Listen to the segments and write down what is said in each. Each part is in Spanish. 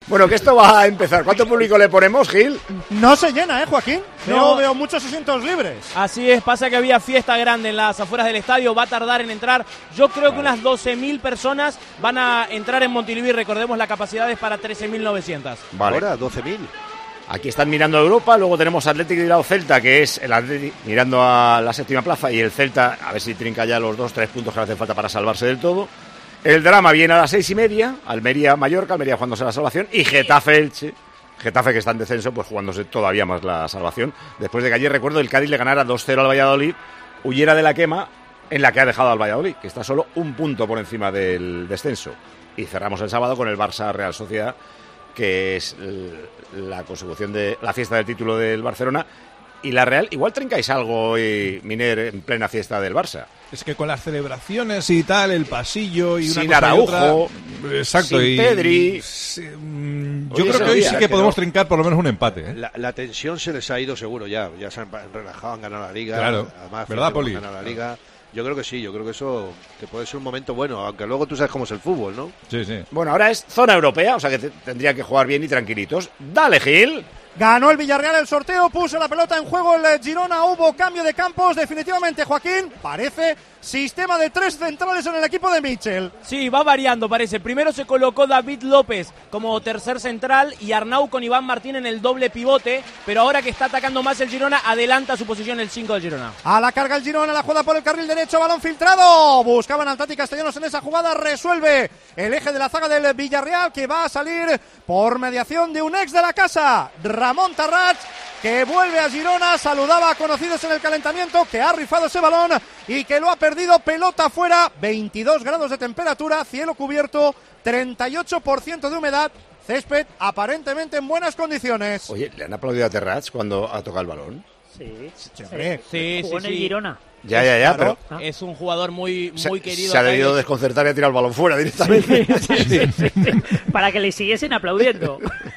Bueno, que esto va a empezar. ¿Cuánto público le ponemos, Gil? No se llena, Joaquín. No. Veo muchos asientos libres. Así es, pasa que había fiesta grande en las afueras del estadio, va a tardar en entrar. Yo creo que unas 12.000 personas van a entrar en Montilivi. Recordemos, la capacidad es para 13.900. Vale. Ahora, 12.000. Aquí están mirando a Europa, luego tenemos Atlético de Bilbao Celta, que es el Atlético mirando a la séptima plaza, y el Celta, a ver si trinca ya los 2-3 puntos que le hacen falta para salvarse del todo. El drama viene a las 6:30, Almería-Mallorca, Almería jugándose la salvación, y Getafe-Elche. Getafe, que está en descenso, pues jugándose todavía más la salvación, después de que ayer, recuerdo, el Cádiz le ganara 2-0 al Valladolid, huyera de la quema en la que ha dejado al Valladolid, que está solo un punto por encima del descenso. Y cerramos el sábado con el Barça-Real Sociedad, que es la consecución de la fiesta del título del Barcelona. Y la Real, igual trincáis algo hoy, Miner, en plena fiesta del Barça. Es que con las celebraciones y tal, el pasillo y una sin cosa Araujo, y otra, exacto, sin Pedri. Yo creo que hoy sí que podemos trincar por lo menos un empate. La tensión se les ha ido seguro ya se han relajado, han ganado la Liga. Claro, además, ¿verdad, Poli? Han ganado la Liga. Yo creo que sí, yo creo que eso te puede ser un momento bueno, aunque luego tú sabes cómo es el fútbol, ¿no? Sí, sí. Bueno, ahora es zona europea, o sea que tendría que jugar bien y tranquilitos. Dale, Gil. Ganó el Villarreal el sorteo, puso la pelota en juego el Girona, hubo cambio de campos, definitivamente, Joaquín, parece sistema de 3 centrales en el equipo de Mitchell. Sí, va variando, parece. Primero se colocó David López como tercer central y Arnau con Iván Martín en el doble pivote, pero ahora que está atacando más el Girona, adelanta su posición el 5 del Girona. A la carga el Girona, la jugada por el carril derecho, balón filtrado, buscaban al Tati Castellanos en esa jugada, resuelve el eje de la zaga del Villarreal, que va a salir por mediación de un ex de la casa, Ramón Tarrach, que vuelve a Girona, saludaba a conocidos en el calentamiento, que ha rifado ese balón y que lo ha perdido, pelota fuera, 22 grados de temperatura, cielo cubierto, 38% de humedad, césped aparentemente en buenas condiciones. Oye, ¿le han aplaudido a Terrats cuando ha tocado el balón? Sí, Sí, jugó en el Girona. Ya, Claro. pero Es un jugador muy querido. se ha debido desconcertar y ha tirado el balón fuera directamente. Sí. Para que le siguiesen aplaudiendo.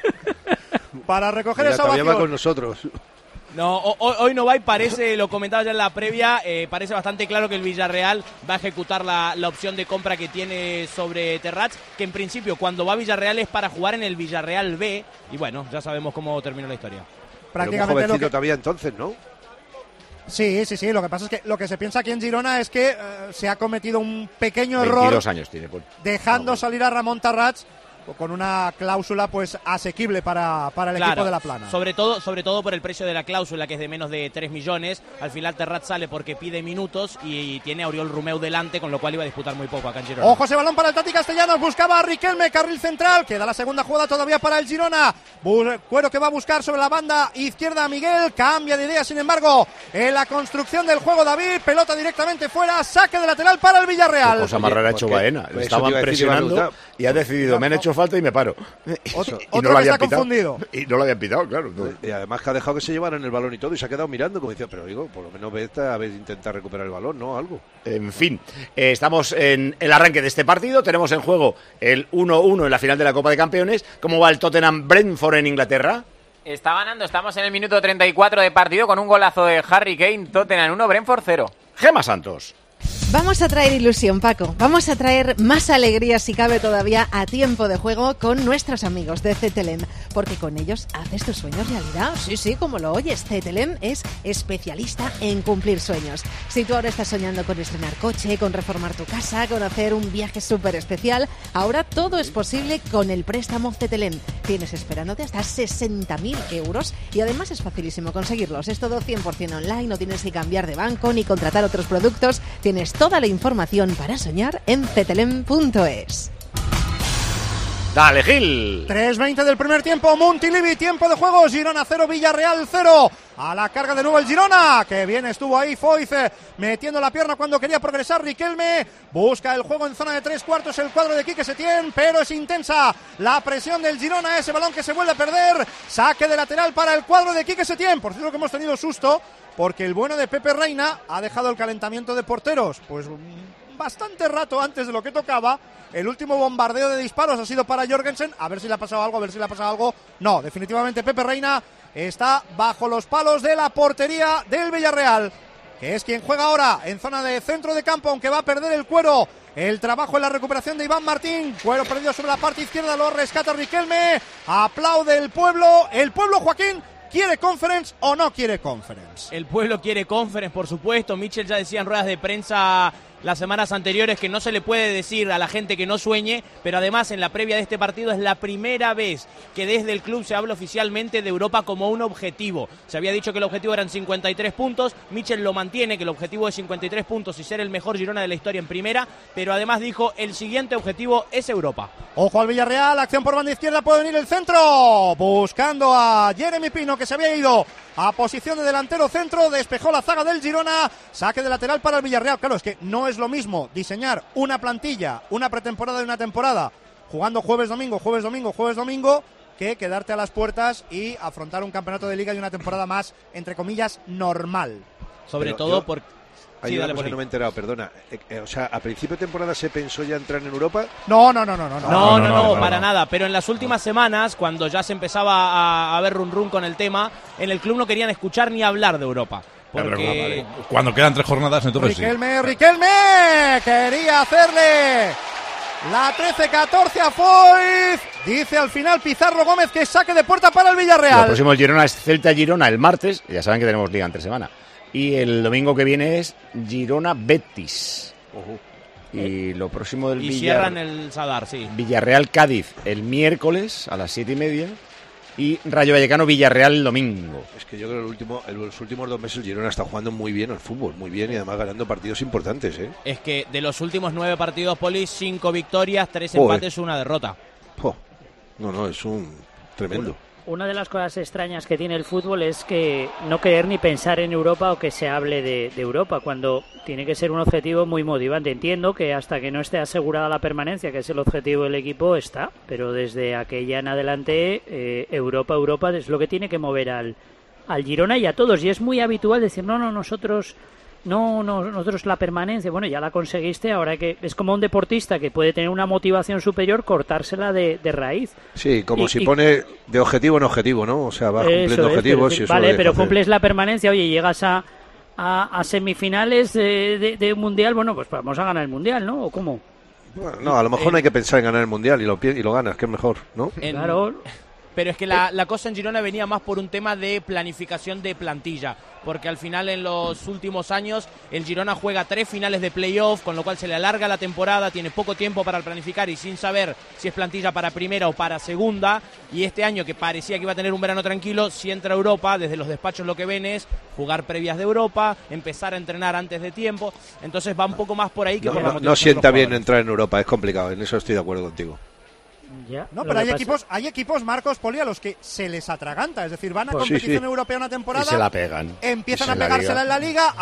Para recoger Mira, esa todavía va ovación. con nosotros. No, hoy no va y parece, lo comentaba ya en la previa, parece bastante claro que el Villarreal va a ejecutar la opción de compra que tiene sobre Terrats, que en principio cuando va a Villarreal es para jugar en el Villarreal B, y bueno, ya sabemos cómo terminó la historia. Pero muy Prácticamente lo jovencito que... todavía entonces, ¿no? Sí, lo que pasa es que lo que se piensa aquí en Girona es que se ha cometido un pequeño 22 error años tiene. Pues. dejando salir a Ramón Tarrach con una cláusula pues asequible para el equipo de La Plana. Sobre todo por el precio de la cláusula, que es de menos de 3 millones. Al final Terrat sale porque pide minutos y tiene a Oriol Romeu delante, con lo cual iba a disputar muy poco acá en Girona. Ojo ese balón para el Tati Castellanos, buscaba a Riquelme, carril central, queda la segunda jugada todavía para el Girona. Cuero que va a buscar sobre la banda izquierda a Miguel, cambia de idea sin embargo en la construcción del juego David, pelota directamente fuera, saque de lateral para el Villarreal. Qué cosa más rara ha hecho Baena. Pues Estaban eso te iba a decir, presionando y ha decidido, me han hecho falta y me paro. Otro y no que lo habían está pitado. confundido. Y no lo habían pitado, claro. Y además que ha dejado que se llevaran el balón y todo y se ha quedado mirando como decía, pero digo, por lo menos vete a ver, intentar recuperar el balón, ¿no? Algo. En fin, estamos en el arranque de este partido, tenemos en juego el 1-1 en la final de la Copa de Campeones. ¿Cómo va el Tottenham Brentford en Inglaterra? Está ganando, estamos en el minuto 34 de partido con un golazo de Harry Kane, Tottenham 1, Brentford 0. Gema Santos. Vamos a traer ilusión, Paco. Vamos a traer más alegría, si cabe todavía, a tiempo de juego con nuestros amigos de Cetelem. Porque con ellos haces tus sueños realidad. Sí, como lo oyes. Cetelem es especialista en cumplir sueños. Si tú ahora estás soñando con estrenar coche, con reformar tu casa, con hacer un viaje súper especial, ahora todo es posible con el préstamo Cetelem. Tienes esperándote hasta 60.000 euros y además es facilísimo conseguirlos. Es todo 100% online, no tienes que cambiar de banco ni contratar otros productos. Tienes toda la información para soñar en cetelem.es. Dale, Gil. 3:20 del primer tiempo, Montilivi, tiempo de juego, Girona 0, Villarreal 0. A la carga de nuevo el Girona, que bien estuvo ahí Foyth metiendo la pierna cuando quería progresar. Riquelme busca el juego en zona de 3/4, el cuadro de Quique Setién, pero es intensa la presión del Girona, ese balón que se vuelve a perder. Saque de lateral para el cuadro de Quique Setién. Por cierto que hemos tenido susto porque el bueno de Pepe Reina ha dejado el calentamiento de porteros pues bastante rato antes de lo que tocaba. El último bombardeo de disparos ha sido para Jorgensen. A ver si le ha pasado algo, No, definitivamente Pepe Reina está bajo los palos de la portería del Villarreal, que es quien juega ahora en zona de centro de campo, aunque va a perder el cuero El trabajo en la recuperación de Iván Martín. Cuero perdido sobre la parte izquierda, lo rescata Riquelme. Aplaude el pueblo. El pueblo, Joaquín, ¿quiere Conference o no quiere Conference? El pueblo quiere Conference, por supuesto. Michel ya decía en ruedas de prensa las semanas anteriores que no se le puede decir a la gente que no sueñe, pero además en la previa de este partido es la primera vez que desde el club se habla oficialmente de Europa como un objetivo. Se había dicho que el objetivo eran 53 puntos, Michel lo mantiene, que el objetivo es 53 puntos y ser el mejor Girona de la historia en primera, pero además dijo el siguiente objetivo es Europa. Ojo al Villarreal, acción por banda izquierda, puede venir el centro, buscando a Jeremy Pino, que se había ido a posición de delantero centro, despejó la zaga del Girona, saque de lateral para el Villarreal. Claro, es que no es lo mismo diseñar una plantilla, una pretemporada de una temporada, jugando jueves, domingo, que quedarte a las puertas y afrontar un campeonato de liga y una temporada más, entre comillas, normal. Sobre todo porque... Hay una cosa que no me he enterado, perdona. O sea, ¿a principio de temporada se pensó ya entrar en Europa? No, para nada. Pero en las últimas semanas, cuando ya se empezaba a ver run con el tema, en el club no querían escuchar ni hablar de Europa. Porque... Cuando quedan 3 jornadas, entonces Riquelme quería hacerle la 13-14 a Foyth. Dice al final Pizarro Gómez que saque de puerta para el Villarreal. El próximo Girona es Celta-Girona el martes. Ya saben que tenemos liga entre semana. Y el domingo que viene es Girona-Betis. Y lo próximo del cierran el Sadar, sí. Villarreal-Cádiz el miércoles a las 7:30. Y Rayo Vallecano-Villarreal el domingo. Es que yo creo que los últimos 2 meses el Girona está jugando muy bien al fútbol, muy bien, y además ganando partidos importantes, ¿eh? Es que de los últimos 9 partidos, Poli, 5 victorias, 3 empates, 1 derrota. No, es un tremendo. Una de las cosas extrañas que tiene el fútbol es que no querer ni pensar en Europa o que se hable de Europa, cuando tiene que ser un objetivo muy motivante. Entiendo que hasta que no esté asegurada la permanencia, que es el objetivo del equipo, está, pero desde aquella en adelante, Europa es lo que tiene que mover al Girona y a todos. Y es muy habitual decir, nosotros la permanencia, bueno, ya la conseguiste, ahora que es como un deportista que puede tener una motivación superior, cortársela de raíz. Sí, si pone de objetivo en objetivo, ¿no? O sea, va cumpliendo objetivos. Pero cumples la permanencia, oye, llegas a semifinales de Mundial, bueno, pues vamos a ganar el Mundial, ¿no? ¿O cómo? Bueno, no, a lo mejor no hay que pensar en ganar el Mundial y lo ganas, que es mejor, ¿no? Claro. Pero es que la cosa en Girona venía más por un tema de planificación de plantilla, porque al final en los últimos años el Girona juega 3 finales de playoff, con lo cual se le alarga la temporada, tiene poco tiempo para planificar y sin saber si es plantilla para primera o para segunda, y este año que parecía que iba a tener un verano tranquilo, si entra a Europa, desde los despachos lo que ven es jugar previas de Europa, empezar a entrenar antes de tiempo, entonces va un poco más por ahí que por la motivación. No sienta bien entrar en Europa, es complicado, en eso estoy de acuerdo contigo. Ya, no, pero hay equipos, Marcos, Poli, a los que se les atraganta, es decir, van a competición europea una temporada y se la pegan, empiezan a pegársela en la liga,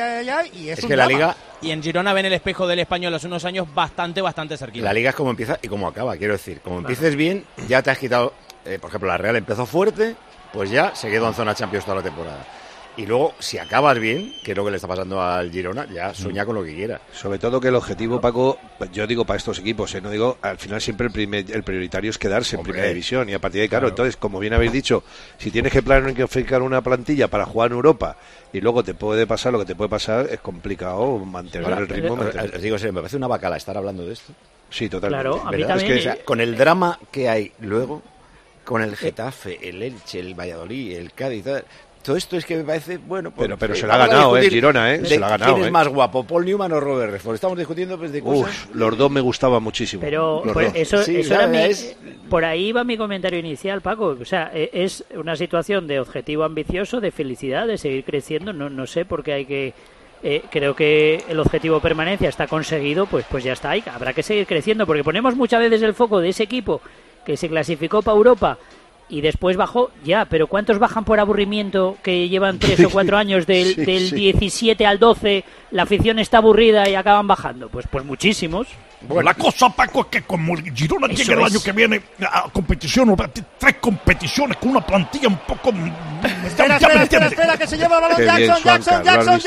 y es un que la liga. Y en Girona ven el espejo del Español hace unos años bastante cerquita. La liga es como empieza y como acaba, quiero decir, como empieces bien, ya te has quitado, por ejemplo, la Real empezó fuerte, pues ya se quedó en zona Champions toda la temporada. Y luego, si acabas bien, que es lo que le está pasando al Girona, ya sueña con lo que quiera. Sobre todo que el objetivo, Paco, yo digo para estos equipos, no digo, al final siempre el prioritario es quedarse en primera división. Y a partir de ahí, claro, entonces, como bien habéis dicho, si tienes que planificar una plantilla para jugar en Europa y luego te puede pasar lo que te puede pasar, es complicado mantener el ritmo. Os digo, me parece una bacala estar hablando de esto. Sí, totalmente. Claro, a mí también. Es que, con el drama que hay luego, con el Getafe, el Elche, el Valladolid, el Cádiz, todo esto es que me parece, bueno, pues, pero se la ha ganado, Girona, se la ha ganado. ¿Quién es más guapo, Paul Newman o Robert Redford? Estamos discutiendo pues, de cosas. Los dos me gustaban muchísimo. Pero pues, eso era por ahí va mi comentario inicial, Paco. O sea, es una situación de objetivo ambicioso, de felicidad, de seguir creciendo. No sé por qué hay que... creo que el objetivo permanencia está conseguido, pues ya está. Habrá que seguir creciendo, porque ponemos muchas veces el foco de ese equipo que se clasificó para Europa y después bajó, pero ¿cuántos bajan por aburrimiento que llevan 3 o 4 años del 17 al 12, la afición está aburrida y acaban bajando? Pues muchísimos. Bueno, la cosa, Paco, es que como el Girona llega el año que viene a competición, 3 competiciones con una plantilla un poco... Espera, que se lleva el balón Jackson.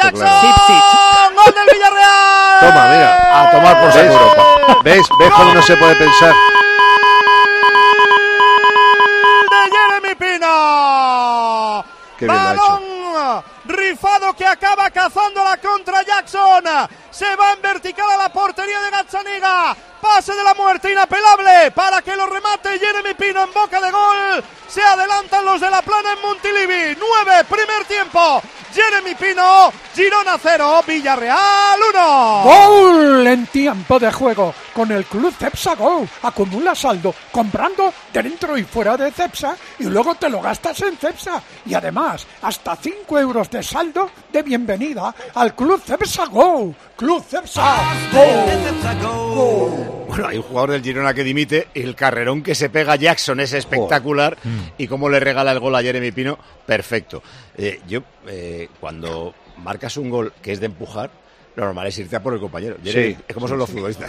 ¡Gol del Villarreal! Toma, mira, a tomar por saco Europa. ¿Ves cómo no se puede pensar? Balón rifado que acaba cazando la contra Jackson. se va en vertical a la portería de Gazzaniga, pase de la muerte inapelable para que lo remate Jeremy Pino en boca de gol. Se adelantan los de la Plana en Montilivi. 9, primer tiempo. Jeremy Pino, Girona 0, Villarreal 1. ¡Gol en tiempo de juego! Con el Club Cepsa Go. Acumula saldo comprando dentro y fuera de Cepsa y luego te lo gastas en Cepsa. Y además, hasta 5 euros de saldo de bienvenida al Club Cepsa Go. Club Cepsa Go. Bueno, hay un jugador del Girona que dimite, el carrerón que se pega Jackson es espectacular y cómo le regala el gol a Jeremy Pino, perfecto. Cuando marcas un gol que es de empujar, lo normal es irte a por el compañero. Jeremy, es como son los futbolistas.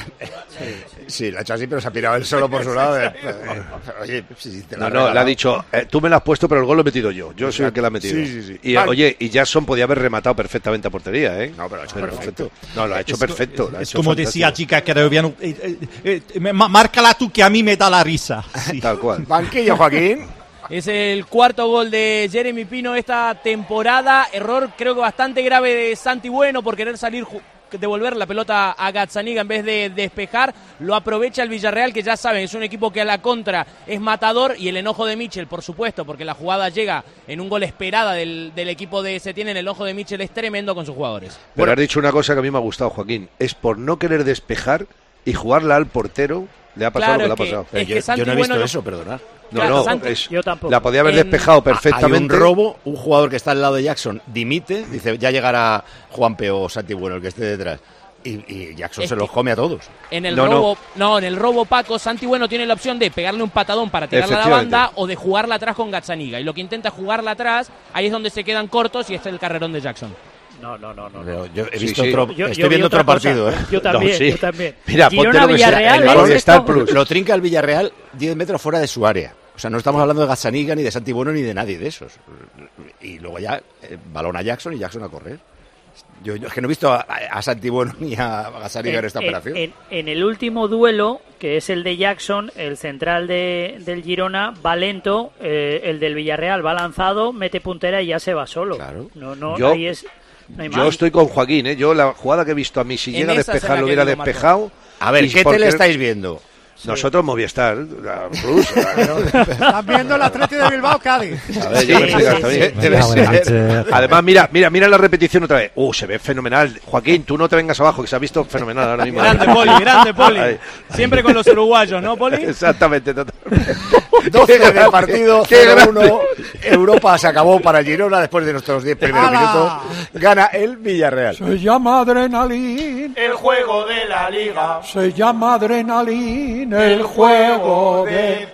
Sí, lo ha hecho así, pero se ha pirado él solo por su lado. Oye, si te le ha dicho, tú me lo has puesto, pero el gol lo he metido yo. Yo soy el que lo ha metido. Sí. Y oye, y Jackson podía haber rematado perfectamente a portería, ¿eh? No, pero lo ha hecho perfecto. No, lo ha hecho perfecto. Es como decía chica que Reviano, márcala tú que a mí me da la risa. Sí. Tal cual. Banquillo, Joaquín. Es el cuarto gol de Jeremy Pino esta temporada. Error creo que bastante grave de Santi Bueno por querer salir, devolver la pelota a Gazzaniga en vez de despejar. Lo aprovecha el Villarreal, que ya saben, es un equipo que a la contra es matador. Y el enojo de Michel, por supuesto, porque la jugada llega en un gol esperada del equipo de Setién. El enojo de Michel es tremendo con sus jugadores. Pero has dicho una cosa que a mí me ha gustado, Joaquín. Es por no querer despejar y jugarla al portero. Le ha pasado lo que le ha pasado. Yo no he visto eso, perdonad. Yo tampoco. La podía haber despejado perfectamente. Hay un robo, un jugador que está al lado de Jackson dimite, dice ya llegará Juanpe o Santi Bueno, el que esté detrás. Y Jackson se los come a todos. En el robo, Paco, Santi Bueno tiene la opción de pegarle un patadón para tirarla a la banda o de jugarla atrás con Gazzaniga. Y lo que intenta jugarla atrás, ahí es donde se quedan cortos y está el carrerón de Jackson. No. Yo he visto estoy viendo otro partido, ¿eh? Yo también. Mira, Girona, Villarreal, el balón está al plus. Lo trinca el Villarreal 10 metros fuera de su área. O sea, no estamos hablando de Gazzaniga, ni de Santi Bueno, ni de nadie de esos. Y luego ya, balón a Jackson y Jackson a correr. Yo es que no he visto a Santi Bueno ni a Gazzaniga en esta operación. En el último duelo, que es el de Jackson, el central del Girona va lento, el del Villarreal va lanzado, mete puntera y ya se va solo. Claro. Ahí es... Yo estoy con Joaquín, ¿eh? Yo la jugada que he visto a mí, si llega a despejar, lo hubiera despejado. A ver, ¿qué tele estáis viendo? Nosotros Movistar, Plus. Están viendo el Atleti de Bilbao, Cádiz. A ver, yo debe ser. Además, mira la repetición otra vez. Se ve fenomenal. Joaquín, tú no te vengas abajo, que se ha visto fenomenal ahora mismo. Grande Poli. Siempre con los uruguayos, ¿no, Poli? Exactamente, totalmente. 12 del partido, 0-1. Europa se acabó para el Girona después de nuestros 10 primeros minutos. Gana el Villarreal. Se llama Adrenalín. El juego de la Liga. Se llama Adrenalín. El juego de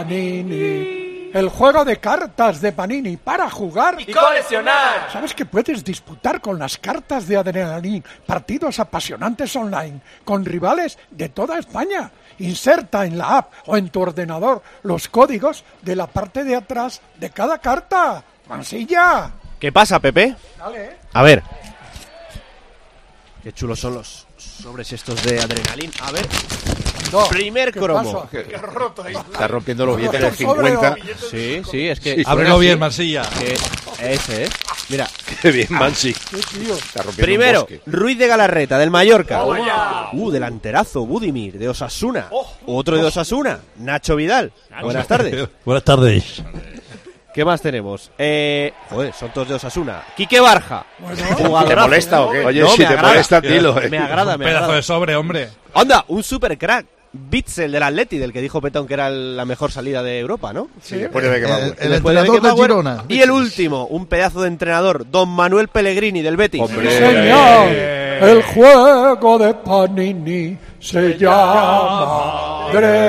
Panini. El juego de cartas de Panini para jugar y coleccionar. ¿Sabes que puedes disputar con las cartas de Adrenalín partidos apasionantes online con rivales de toda España? Inserta en la app o en tu ordenador los códigos de la parte de atrás de cada carta. ¡Mansilla! ¿Qué pasa, Pepe? Dale. A ver. Qué chulos son los sobres estos de Adrenalín. A ver. Primer cromo. Está rompiendo los billetes de 50. Sí, es que... Ábrelo bien, Mansilla. Ese, Mira. Qué bien, Mansi. Primero, Ruiz de Galarreta, del Mallorca. Delanterazo, Budimir, de Osasuna. Otro de Osasuna, Nacho Vidal. Buenas tardes. Buenas tardes. ¿Qué más tenemos? Son todos de Osasuna. Quique Barja. ¿Te molesta o qué? Oye, si te molesta, dilo. Me agrada. Pedazo de sobre, hombre. Anda, un super crack. Bitzel del Atleti, del que dijo Petón que era la mejor salida de Europa, ¿no? Sí, después de Beckenbauer. El entrenador de Girona. Y el último, un pedazo de entrenador, Don Manuel Pellegrini del Betis. ¡Hombre! Señor, el juego de Panini se llama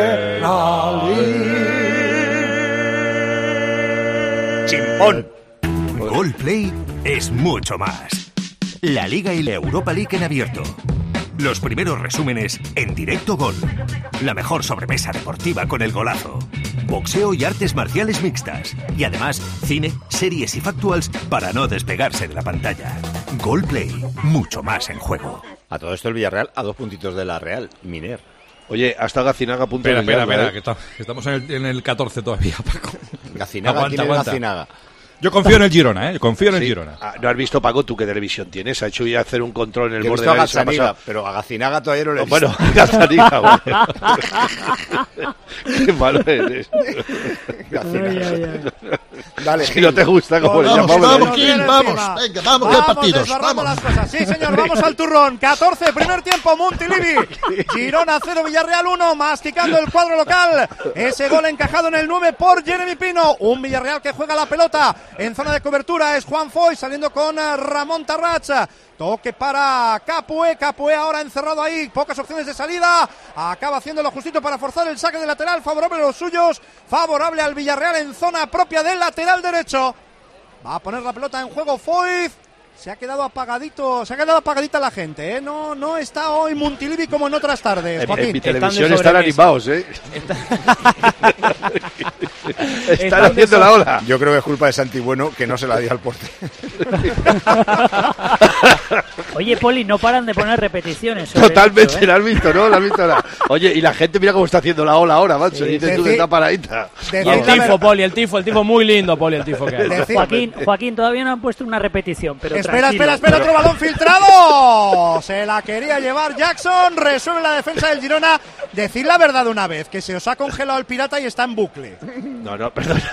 Adrenalín. ¡Chimpón! Goalplay es mucho más. La Liga y la Europa League en abierto. Los primeros resúmenes en directo Gol. La mejor sobremesa deportiva con el golazo. Boxeo y artes marciales mixtas. Y además, cine, series y factuals para no despegarse de la pantalla. Goalplay, mucho más en juego. A todo esto el Villarreal a 2 puntitos de la Real, Miner. Oye, hasta Gacinaga a punto de Espera, que estamos en el 14 todavía, Paco. Gacinaga, ¿quién es Gacinaga? Yo confío en el Girona, ¿eh? Confío en el Girona. ¿No has visto, Paco, tú qué televisión tienes? Ha hecho ya hacer un control en el borde de la Gazzaniga, pero a Gazzaniga todavía no le he visto. Bueno, Gazzaniga, bueno. Qué malo eres. Dale, si no te gusta, como le llamamos. Vamos, Gil, vamos. Venga, vamos, que hay partidos. Vamos. Las cosas. Sí, señor, vamos al turrón. 14, primer tiempo, Montilivi. Girona 0, Villarreal 1, masticando el cuadro local. Ese gol encajado en el 9 por Jeremy Pino. Un Villarreal que juega la pelota en zona de cobertura. Es Juan Foy saliendo con Ramón Tarrach. Toque para Capué. Capué ahora encerrado ahí. Pocas opciones de salida. Acaba haciéndolo justito para forzar el saque de lateral. Favorable a los suyos. Favorable al Villarreal en zona propia del lateral derecho. Va a poner la pelota en juego Foy. Se ha quedado apagadita la gente, ¿eh? No está hoy Montilivi como en otras tardes. En mi televisión están animados, ¿eh? Están haciendo la ola. Yo creo que es culpa de Santi Bueno que no se la dio al portero. Oye, Poli, no paran de poner repeticiones. Totalmente, esto, ¿eh? ¿La has visto, no? ¿La has visto ahora? Oye, y la gente mira cómo está haciendo la ola ahora, macho. Dices tú que está paradita. Y el tifo, Poli, el tifo muy lindo, Poli, el tifo que hay. Joaquín, todavía no han puesto una repetición, pero Espera, otro balón filtrado. Se la quería llevar Jackson. Resuelve la defensa del Girona. Decid la verdad una vez, que se os ha congelado el pirata y está en bucle. No, perdona.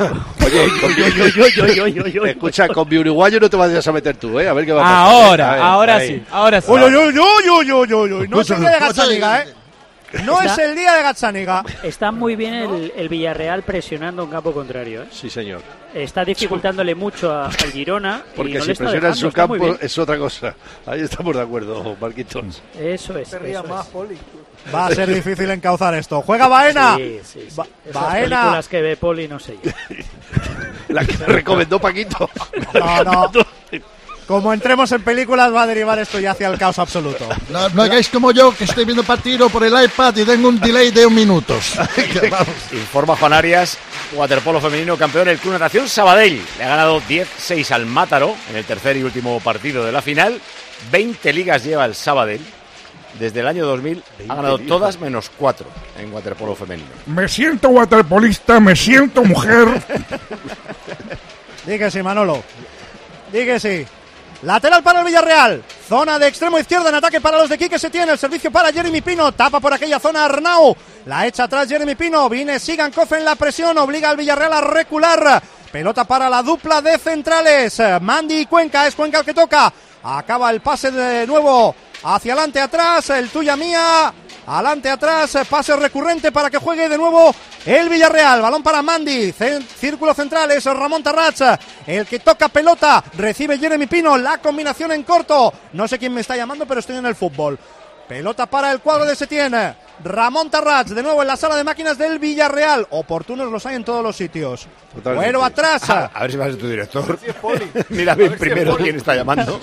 Oye, escucha, con mi uruguayo no te vayas a meter tú, ¿eh? A ver qué va a pasar. Ahora sí. Uy. No es el día de Gazzaniga, ¿eh? No es el día de Gazzaniga. Está muy bien el Villarreal presionando un campo contrario, ¿eh? Sí, señor. Está dificultándole mucho al Girona. Porque y no si le está presiona en su campo es otra cosa. Ahí estamos de acuerdo, Marquitos. Eso es. Va a ser difícil encauzar esto. Juega Baena. Sí. Baena. Películas que ve Poli, no sé yo. La que me recomendó Paquito. No. Como entremos en películas va a derivar esto ya hacia el caos absoluto. No hagáis como yo, que estoy viendo partido por el iPad y tengo un delay de 1 minuto. Informa Juan Arias, waterpolo femenino campeón el Club Natación Sabadell. Le ha ganado 10-6 al Mátaro en el tercer y último partido de la final. 20 ligas lleva el Sabadell. Desde el año 2000 ha ganado todas menos 4 en waterpolo femenino. Me siento waterpolista, me siento mujer. Di que sí, Manolo. Di que sí. Lateral para el Villarreal. Zona de extremo izquierda en ataque para los de Quique Setién. El servicio para Jeremy Pino. Tapa por aquella zona Arnau. La echa atrás Jeremy Pino. Viene Sigankov en la presión. Obliga al Villarreal a recular. Pelota para la dupla de centrales. Mandi y Cuenca. Es Cuenca el que toca. Acaba el pase de nuevo. Hacia adelante, atrás. El tuya mía. Adelante, atrás. Pase recurrente para que juegue de nuevo el Villarreal. Balón para Mandi. Círculo central es Ramón Tarrach. El que toca pelota. Recibe Jeremy Pino. La combinación en corto. No sé quién me está llamando, pero estoy en el fútbol. Pelota para el cuadro de Setién. Ramón Tarrach, de nuevo en la sala de máquinas del Villarreal. Oportunos los hay en todos los sitios. Bueno, atrás. A ver si vas a ser tu director. Mira bien primero quién está llamando.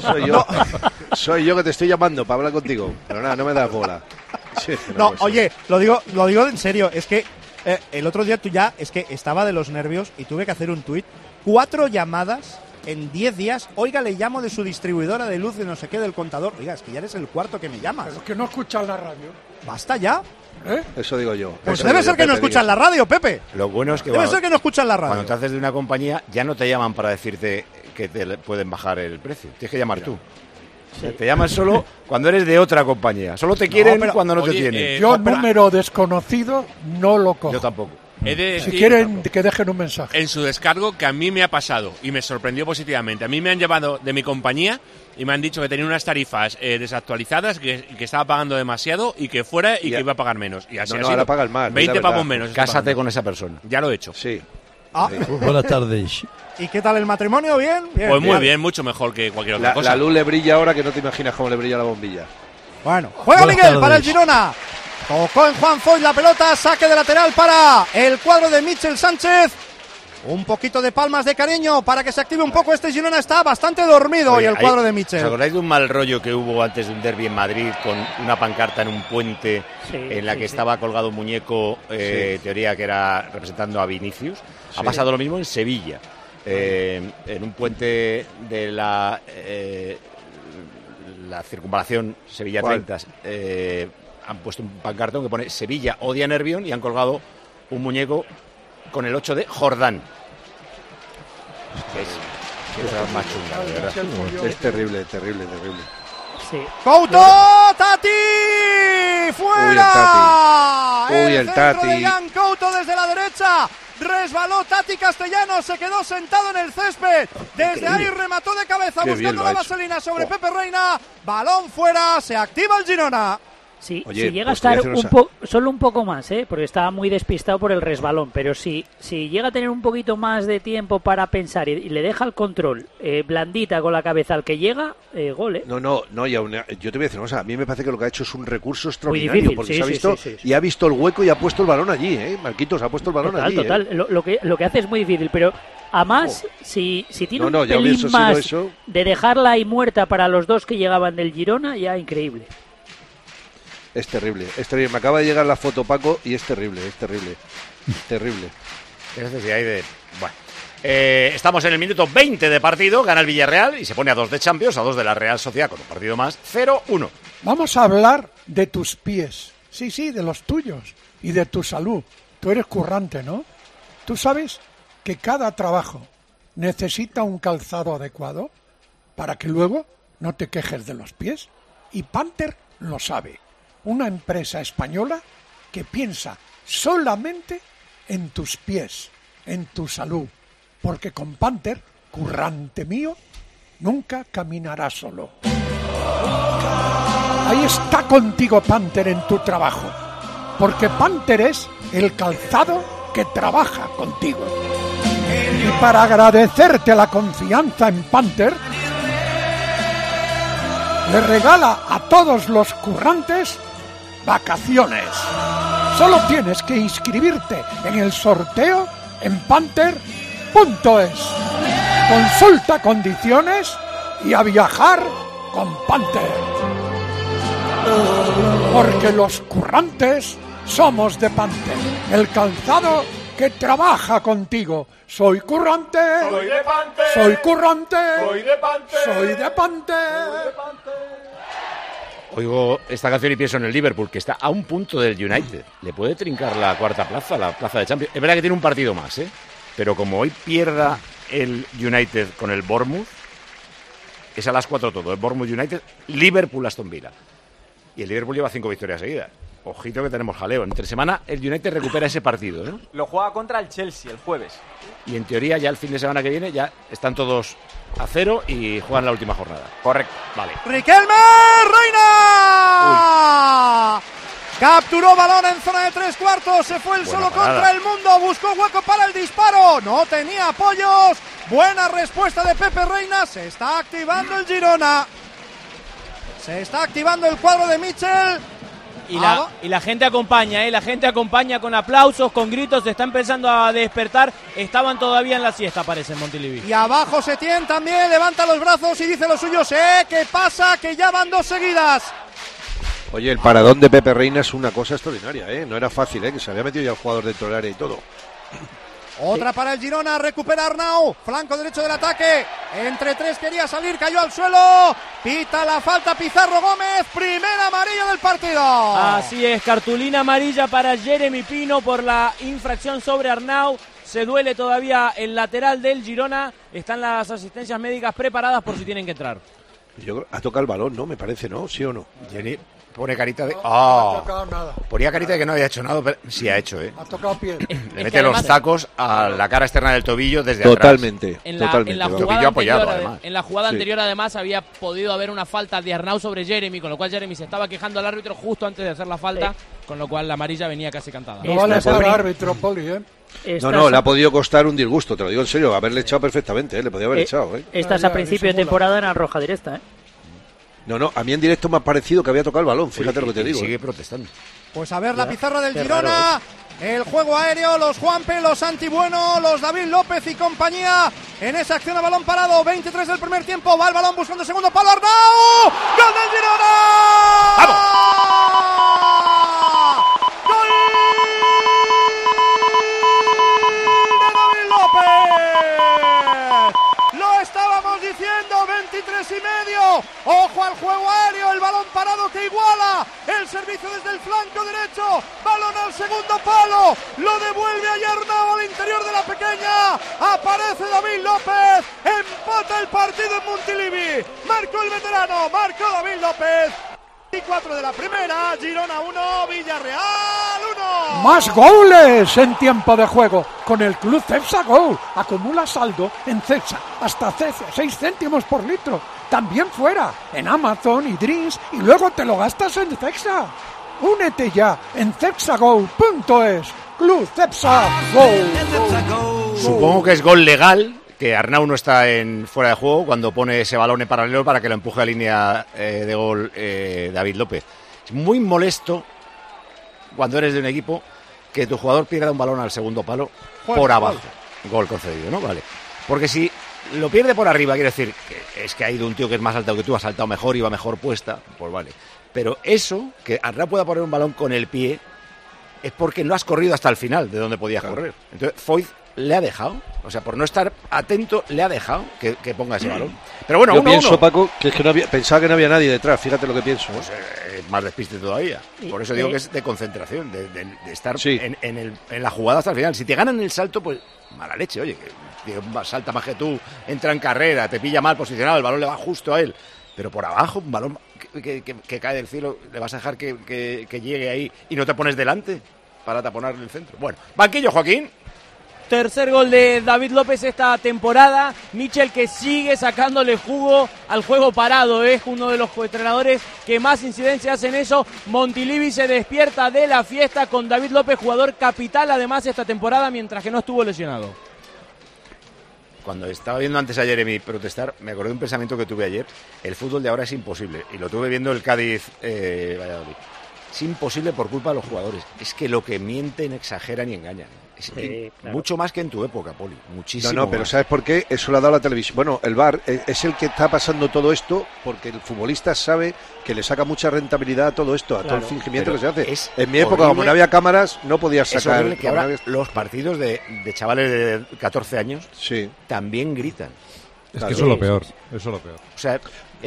Soy yo que te estoy llamando para hablar contigo. Pero nada, no me das bola. Sí, no, oye, lo digo en serio. Es que el otro día es que estaba de los nervios y tuve que hacer un tuit. 4 llamadas en 10 días. Oiga, le llamo de su distribuidora de luz de no sé qué del contador. Oiga, es que ya eres el cuarto que me llamas. Pero que no escuchas la radio. Basta ya. Eso digo yo. Pues debe ser que no escuchas la radio, Pepe. Lo bueno es que debe ser que no escuchas la radio. Cuando te haces de una compañía ya no te llaman para decirte que te pueden bajar el precio. Tienes que llamar tú. Sí. Te llaman solo cuando eres de otra compañía. Solo te quieren cuando no te tienen. Yo número desconocido no lo cojo. Yo tampoco. Si quieren que dejen un mensaje. En su descargo, que a mí me ha pasado y me sorprendió positivamente. A mí me han llevado de mi compañía y me han dicho que tenía unas tarifas desactualizadas, que estaba pagando demasiado y que fuera y que iba a pagar menos. Y así ahora pagas más. 20 pavos menos. Cásate con esa persona. Ya lo he hecho. Sí. Buenas tardes. ¿Y qué tal el matrimonio? ¿Bien? Pues muy bien, mucho mejor que cualquier otra cosa. La luz le brilla ahora que no te imaginas cómo le brilla la bombilla. Bueno, juega Miguel para el Girona. Tocó en Juan Foy la pelota, saque de lateral para el cuadro de Michel Sánchez. Un poquito de palmas de cariño para que se active un poco. Este Girona está bastante dormido hoy el cuadro de Michel. ¿Os acordáis de un mal rollo que hubo antes de un derbi en Madrid con una pancarta en un puente en la que estaba colgado un muñeco, teoría que era representando a Vinicius? Ha pasado lo mismo en Sevilla. En un puente de la circunvalación Sevilla 30 han puesto un pancartón que pone Sevilla odia a Nervión y han colgado un muñeco con el 8 de Jordán. Cosa más chunga, de verdad. Es terrible. Sí. ¡Couto! ¡Tati! ¡Fuera! Uy, el Tati. De Jan Couto desde la derecha. Resbaló Tati Castellanos, se quedó sentado en el césped. Desde ahí remató de cabeza buscando la vaselina sobre Pepe Reina. Balón fuera, se activa el Girona. Sí, Oye, si llega pues a estar solo un poco más, porque estaba muy despistado por el resbalón, pero si llega a tener un poquito más de tiempo para pensar y le deja el control blandita con la cabeza al que llega, gol. No, y aún, yo te voy a decir una cosa, a mí me parece que lo que ha hecho es un recurso extraordinario, difícil, porque sí, se ha visto sí. y ha visto el hueco y ha puesto el balón allí, Marquitos, ha puesto el balón allí. Total, lo que hace es muy difícil, pero además, si tiene un pelín más de dejarla ahí muerta para los dos que llegaban del Girona, ya increíble. Es terrible. Me acaba de llegar la foto, Paco, y es terrible. ¿Qué necesidad hay de...? Bueno. Estamos en el minuto 20 de partido, gana el Villarreal y se pone a 2 de Champions, a 2 de la Real Sociedad con un partido más, 0-1. Vamos a hablar de tus pies. Sí, de los tuyos y de tu salud. Tú eres currante, ¿no? Tú sabes que cada trabajo necesita un calzado adecuado para que luego no te quejes de los pies. Y Panther lo sabe. Una empresa española que piensa solamente en tus pies, en tu salud, porque con Panther, currante mío, nunca caminarás solo. Ahí está contigo Panther en tu trabajo, porque Panther es el calzado que trabaja contigo. Y para agradecerte la confianza en Panther, le regala a todos los currantes vacaciones. Solo tienes que inscribirte en el sorteo en panther.es. Consulta condiciones y a viajar con Panther. Porque los currantes somos de Panther, el calzado que trabaja contigo. Soy currante. Soy de Panther. Soy currante. Soy de Panther. Soy de Panther. Oigo esta canción y pienso en el Liverpool, que está a un punto del United. Le puede trincar la cuarta plaza, la plaza de Champions. Es verdad que tiene un partido más, pero como hoy pierda el United con el Bournemouth, es a las 4 todo. El Bournemouth United, Liverpool Aston Villa. Y el Liverpool lleva 5 victorias seguidas. Ojito que tenemos jaleo. Entre semana el United recupera ese partido, ¿no? Lo juega contra el Chelsea el jueves. Y en teoría ya el fin de semana que viene ya están todos a 0 y juegan la última jornada. Correcto. Vale. ¡Riquelme! ¡Reina! Capturó balón en zona de 3/4. Se fue el Buena solo parada. contra el mundo. Buscó hueco para el disparo. No tenía apoyos. Buena respuesta de Pepe Reina. Se está activando el Girona. Se está activando el cuadro de Michel. Y la gente acompaña, la gente acompaña con aplausos, con gritos, se está empezando a despertar. Estaban todavía en la siesta, parece, en Montilivi. Y abajo Setién también levanta los brazos y dice lo suyo. ¿Qué pasa? Que ya van 2 seguidas. Oye, el paradón de Pepe Reina es una cosa extraordinaria, No era fácil, que se había metido ya el jugador dentro del área y todo. Otra para el Girona, recupera Arnau, flanco derecho del ataque, entre 3 quería salir, cayó al suelo, pita la falta Pizarro Gómez, primera amarilla del partido. Así es, cartulina amarilla para Jeremy Pino por la infracción sobre Arnau. Se duele todavía el lateral del Girona, están las asistencias médicas preparadas por si tienen que entrar. Ha tocado el balón, ¿no? Me parece, ¿no? ¿Sí o no? Jenny pone carita de... No ha tocado nada. Ponía carita de que no había hecho nada, pero sí ha hecho, Ha tocado pie. Le mete los tacos a la cara externa del tobillo desde totalmente, atrás. En la tobillo apoyado, además. En la jugada anterior, además, había podido haber una falta de Arnau sobre Jeremy, con lo cual Jeremy se estaba quejando al árbitro justo antes de hacer la falta, con lo cual la amarilla venía casi cantada. No vale ser árbitro, Poli, No, le ha podido costar un disgusto, te lo digo en serio, haberle echado perfectamente, le podía haber echado. Estas a principio de temporada eran roja directa, No, a mí en directo me ha parecido que había tocado el balón, fíjate lo que te digo. Sigue protestando. Pues a ver la pizarra del Girona, el juego aéreo, los Juanpe, los Antibueno, los David López y compañía en esa acción a balón parado, 23 del primer tiempo, va el balón buscando el segundo palo, Arnau, ¡gol del Girona! ¡Vamos! ¡Gol de David López! Lo estábamos diciendo, 23 y medio, ojo al juego aéreo, el balón parado que iguala, el servicio desde el flanco derecho, balón al segundo palo, lo devuelve a Arnau al interior de la pequeña, aparece David López, empate remata el partido en Montilivi. Marcó el veterano, marcó David López. Y 4 de la primera, Girona 1, Villarreal 1. Más goles en tiempo de juego con el Club Cepsa Go. Acumula saldo en Cepsa hasta 6 céntimos por litro. También fuera, en Amazon y Drinks, y luego te lo gastas en Cepsa. Únete ya en cepsago.es. Club Cepsa Go. Supongo que es gol legal, que Arnau no está fuera de juego cuando pone ese balón en paralelo para que lo empuje a línea de gol David López. Es muy molesto cuando eres de un equipo que tu jugador pierda un balón al segundo palo por abajo. Gol concedido, ¿no? Vale. Porque si lo pierde por arriba, quiere decir que es que ha ido un tío que es más alto que tú, ha saltado mejor, iba mejor puesta, pues vale. Pero eso, que Arnau pueda poner un balón con el pie, es porque no has corrido hasta el final de donde podías correr. Entonces, Foyth le ha dejado, o sea, por no estar atento, le ha dejado que ponga ese balón. Pero bueno, yo pienso, Paco, que es que pensaba que no había nadie detrás, fíjate lo que pienso. Pues, más despiste todavía. Por eso digo que es de concentración, de estar en la jugada hasta el final. Si te ganan el salto, pues mala leche, oye, que salta más que tú, entra en carrera, te pilla mal posicionado, el balón le va justo a él. Pero por abajo, un balón que cae del cielo, le vas a dejar que llegue ahí y no te pones delante para taponarle el centro. Bueno, banquillo, Joaquín. Tercer gol de David López esta temporada. Michel, que sigue sacándole jugo al juego parado. Es uno de los entrenadores que más incidencia hace en eso. Montilivi se despierta de la fiesta con David López, jugador capital además esta temporada, mientras que no estuvo lesionado. Cuando estaba viendo antes a Jeremy protestar, me acordé de un pensamiento que tuve ayer. El fútbol de ahora es imposible. Y lo tuve viendo el Cádiz Valladolid. Es imposible por culpa de los jugadores. Es que lo que mienten, exageran y engañan. Claro. Mucho más que en tu época, Poli. Muchísimo. No, pero más. ¿sabes por qué? Eso lo ha dado la televisión. Bueno, el VAR es el que está pasando todo esto porque el futbolista sabe que le saca mucha rentabilidad a todo esto, a todo el fingimiento que se hace. En mi época, como no había cámaras, no podías sacar. Es que ahora los partidos de chavales de 14 años también gritan. Es que eso es lo peor. O sea,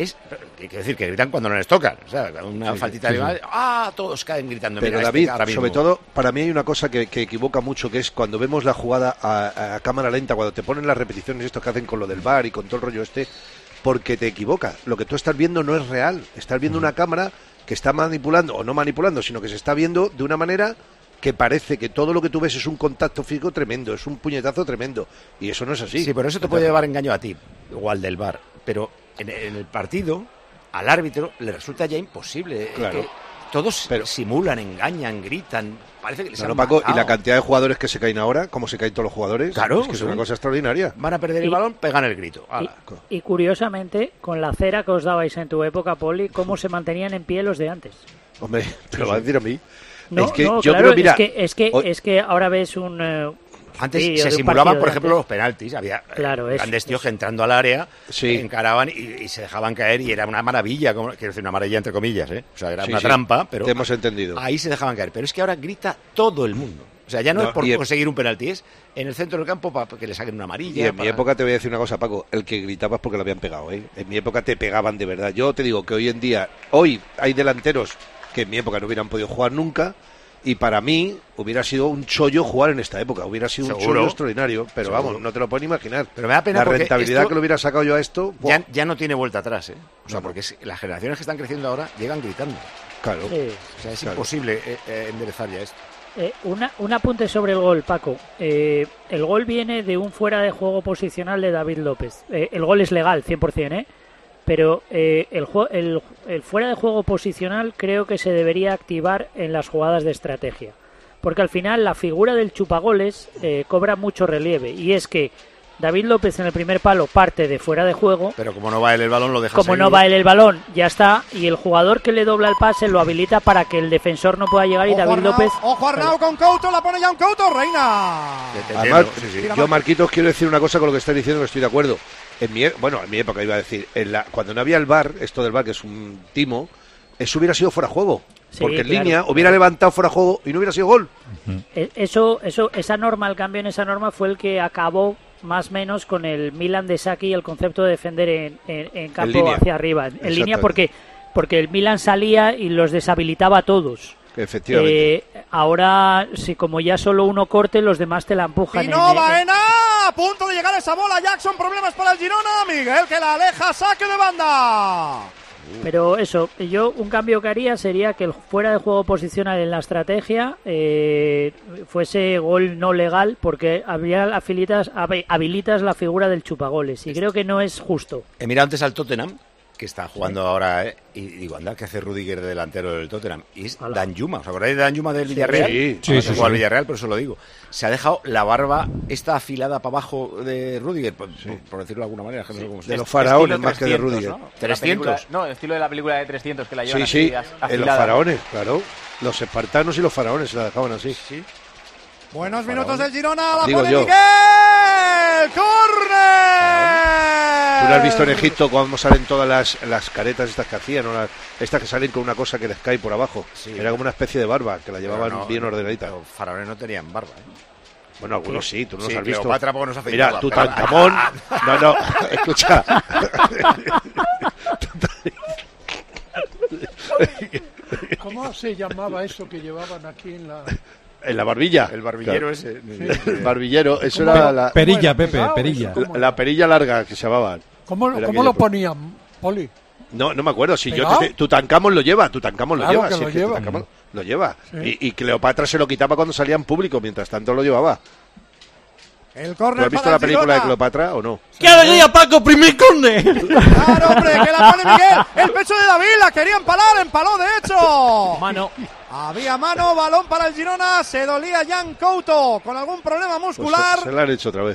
hay que decir que gritan cuando no les tocan. O sea, una faltita de mal, todos caen gritando. Pero mira, David, sobre todo, para mí hay una cosa que equivoca mucho, que es cuando vemos la jugada a cámara lenta, cuando te ponen las repeticiones, esto que hacen con lo del VAR y con todo el rollo porque te equivoca. Lo que tú estás viendo no es real. Estás viendo una cámara que está manipulando, o no manipulando, sino que se está viendo de una manera que parece que todo lo que tú ves es un contacto físico tremendo, es un puñetazo tremendo, y eso no es así. Sí, pero eso te puede llevar engaño a ti, igual del VAR, pero en el partido al árbitro le resulta ya imposible. Claro. Todos simulan, engañan, gritan, parece que les han Paco, matado. Y la cantidad de jugadores que se caen ahora, como se caen todos los jugadores, claro, es que es una cosa extraordinaria. Van a perder el balón, pegan el grito. Y curiosamente, con la cera que os dabais en tu época, Poli, ¿cómo se mantenían en pie los de antes? Hombre, te lo vas a decir a mí. No, es que no, yo claro, creo, mira, es que ahora ves un antes se simulaban, por ejemplo, los penaltis. Había grandes tíos que entrando al área encaraban y se dejaban caer, y era una maravilla, quiero decir, una maravilla entre comillas, o sea, era una trampa, pero te hemos entendido. Ahí se dejaban caer. Pero es que ahora grita todo el mundo. O sea, ya no es por conseguir un penalti, es en el centro del campo para que le saquen una amarilla. Y en mi época te voy a decir una cosa, Paco, el que gritaba es porque lo habían pegado, En mi época te pegaban de verdad. Yo te digo que hoy en día, hay delanteros que en mi época no hubieran podido jugar nunca, y para mí hubiera sido un chollo jugar en esta época, hubiera sido un chollo extraordinario, pero vamos, no te lo puedes ni imaginar. Pero me da pena la rentabilidad que lo hubiera sacado yo a esto, ya no tiene vuelta atrás, O sea, porque las generaciones que están creciendo ahora llegan gritando. Claro. O sea, es imposible enderezar ya esto. Un apunte sobre el gol, Paco. El gol viene de un fuera de juego posicional de David López. El gol es legal, 100%, pero el fuera de juego posicional creo que se debería activar en las jugadas de estrategia, porque al final la figura del chupagoles cobra mucho relieve, y es que David López en el primer palo parte de fuera de juego, pero como no va él el balón lo deja como seguir. No va él el balón, ya está, y el jugador que le dobla el pase lo habilita para que el defensor no pueda llegar, y David López... Ojo Arnau con Couto, la pone ya un Couto, Reina. Además, yo, Marquitos, quiero decir una cosa con lo que estás diciendo, que estoy de acuerdo. En mi época iba a decir, cuando no había el VAR, esto del VAR, que es un timo, eso hubiera sido fuera de juego. Porque en línea hubiera levantado fuera de juego y no hubiera sido gol. Esa norma, el cambio en esa norma fue el que acabó más o menos con el Milan de Sacchi y el concepto de defender en campo hacia arriba, en línea, porque el Milan salía y los deshabilitaba a todos. Efectivamente. Ahora, si como ya solo uno corte, los demás te la empujan. Y no, Baena, a punto de llegar esa bola. Jackson, problemas para el Girona. Miguel que la aleja, saque de banda. Pero eso, yo un cambio que haría sería que el fuera de juego posicional en la estrategia fuese gol no legal, porque habilitas la figura del chupagoles y creo que no es justo. He mirado antes al Tottenham, que está jugando ahora, y digo, anda, ¿qué hace Rudiger de delantero del Tottenham? Y es Danjuma. ¿Os acordáis de Danjuma del Villarreal? Sí. Juega al Villarreal, por eso lo digo. Se ha dejado la barba esta afilada para abajo de Rudiger, por decirlo de alguna manera. No sé cómo de los faraones más que de Rudiger. ¿No? 300. No, el estilo de la película de 300 que la llevan Sí, así en los faraones, claro. Los espartanos y los faraones se la dejaban así. Sí. Buenos minutos del Girona, la Digo pone yo. Miguel. ¡Córner! ¿Tú no has visto en Egipto cuando salen todas las caretas estas que hacían? ¿No? Estas que salen con una cosa que les cae por abajo. Sí. Era como una especie de barba, que la llevaban bien ordenadita. Los faraones no tenían barba, Bueno, algunos sí, tú no los has visto. Cleopatra poco nos afeitaba. Mira, Tutankamón. No, escucha. ¿Cómo se llamaba eso que llevaban aquí en la...? En la barbilla. El barbillero claro. ese. Sí. El barbillero, eso era la... Perilla, Pepe, perilla. La perilla larga que se llamaban. ¿Cómo lo ponían, Poli? No me acuerdo. Si yo ¿Pegado? Tutankamón lo lleva, Tutankamón lo lleva. Que Sí, lo es que lleva. Tutankamón lo lleva. Sí. Y Cleopatra se lo quitaba cuando salía en público, mientras tanto lo llevaba. El ¿Tú córner has visto para la el película de Girona. Cleopatra o no? ¡Qué alegría, Paco! ¡Primer córner! Claro, hombre, que la pone Miguel. El pecho de David, la quería empalar, empaló de hecho. Mano. Había mano, balón para el Girona. Se dolía Jan Couto con algún problema muscular. Pues se la han hecho otra vez.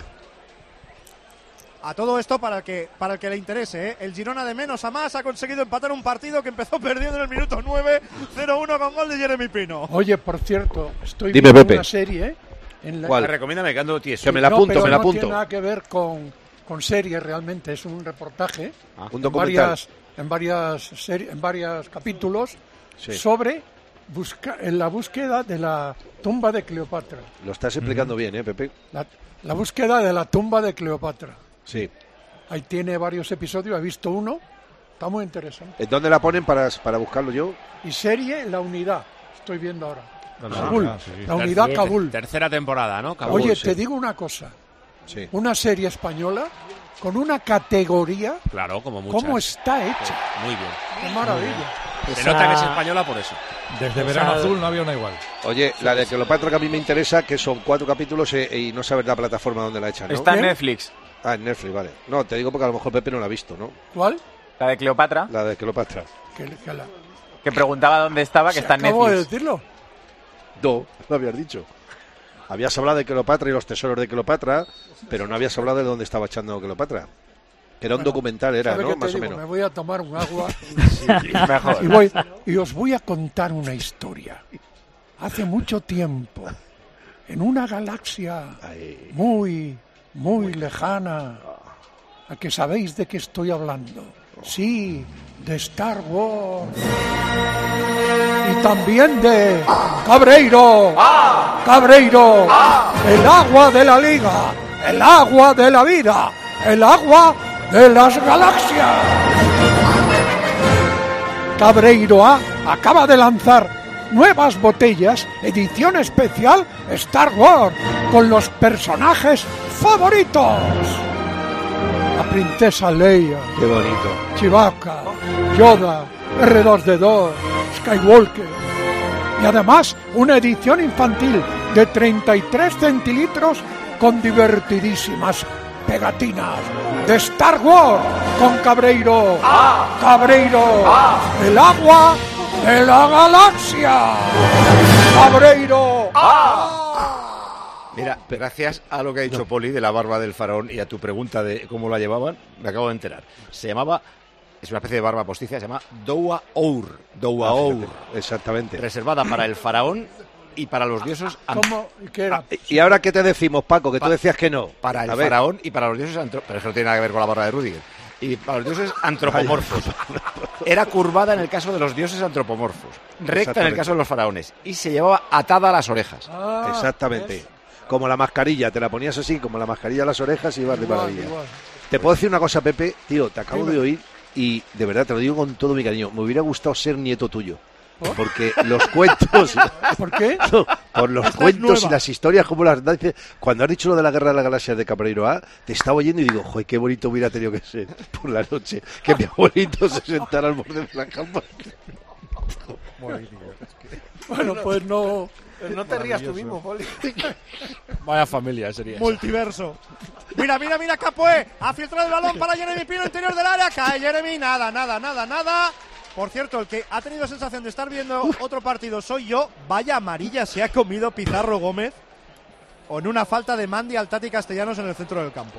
A todo esto, para el que le interese, ¿eh? El Girona de menos a más ha conseguido empatar un partido que empezó perdiendo en el minuto 9, 0-1 con gol de Jeremy Pino. Oye, por cierto, estoy Dime, viendo Pepe. una serie en la... ¿Cuál? Recomiéndame que ando tieso. Que me la apunto, pero me la no apunto. tiene nada que ver con series realmente, es un reportaje Un documental. en varios capítulos Sí. sobre en la búsqueda de la tumba de Cleopatra. Lo estás explicando bien, Pepe? La búsqueda de la tumba de Cleopatra. Sí. Ahí tiene varios episodios, he visto uno, está muy interesante. ¿En dónde la ponen para buscarlo yo? Y serie La Unidad, estoy viendo ahora. Ah, Kabul, sí. La Unidad Kabul. Tercera temporada, ¿no? Kabul, Oye, sí. te digo una cosa, Sí. una serie española con una categoría, Claro, como muchas. ¿cómo está hecha? Muy bien. ¡Qué maravilla! Se nota que es española por eso. Desde Verano Azul no había una igual. Oye, la de Cleopatra que a mí me interesa, que son 4 capítulos y no sabes la plataforma donde la echan, ¿no? Está en Netflix. Ah, en Netflix, vale. No, te digo porque a lo mejor Pepe no la ha visto, ¿no? ¿Cuál? La de Cleopatra. La de Cleopatra. Que preguntaba dónde estaba, que está en Acabo de Netflix. decirlo. No, lo habías dicho. Habías hablado de Cleopatra y los tesoros de Cleopatra, pero no habías hablado de dónde estaba echando Cleopatra. Que era un documental, era, ¿Sabe ¿no? qué te Más o digo? menos. Me voy a tomar un agua Mejor. y os voy a contar una historia. Hace mucho tiempo, en una galaxia muy lejana, ¿a que sabéis de qué estoy hablando? Sí, de Star Wars. Y también de Cabreiro. Cabreiro, el agua de la liga, el agua de la vida, el agua de las galaxias. Cabreiro A acaba de lanzar nuevas botellas, edición especial Star Wars, con los personajes favoritos. La princesa Leia, Qué bonito. Chewbacca, Yoda, R2D2, Skywalker. Y además una edición infantil de 33 centilitros con divertidísimas pegatinas de Star Wars con Cabreiro. Cabreiro, el agua de la galaxia. Cabreiro. Mira, gracias a lo que ha dicho Poli de la barba del faraón y a tu pregunta de cómo la llevaban, me acabo de enterar. Se llamaba, es una especie de barba postiza, se llama Doua Our. Doua Our. Exactamente. Reservada para el faraón y para los dioses. ¿Cómo? ¿Qué era? ¿Y ahora qué te decimos, Paco? Que tú decías que no. Para el A ver. faraón y para los dioses pero es que no tiene nada que ver con la barba de Rudiger. Y para los dioses antropomorfos. Era curvada en el caso de los dioses antropomorfos. Recta en el Exactamente. caso de los faraones. Y se llevaba atada a las orejas. Exactamente. Como la mascarilla, te la ponías así, como la mascarilla a las orejas y ibas de Igual, maravilla. igual. Te puedo decir una cosa, Pepe, tío, te acabo Dime. de oír y de verdad te lo digo con todo mi cariño. Me hubiera gustado ser nieto tuyo. Porque los cuentos... ¿Por qué? No, por los cuentos y las historias, como las dice. Cuando has dicho lo de la Guerra de las Galaxias de Cabrero A, te estaba oyendo y digo, joder, qué bonito hubiera tenido que ser por la noche, que mi abuelito se sentara al borde de la cama. Bueno, pues no... Pero no te rías tú mismo, Poli. Vaya familia sería. Multiverso. Mira, Capoe. Ha filtrado el balón para Jeremy Pino, interior del área. Cae Jeremy. Nada. Por cierto, el que ha tenido sensación de estar viendo otro partido soy yo. Vaya amarilla se ha comido Pizarro Gómez con una falta de Mandy al Tati Castellanos en el centro del campo.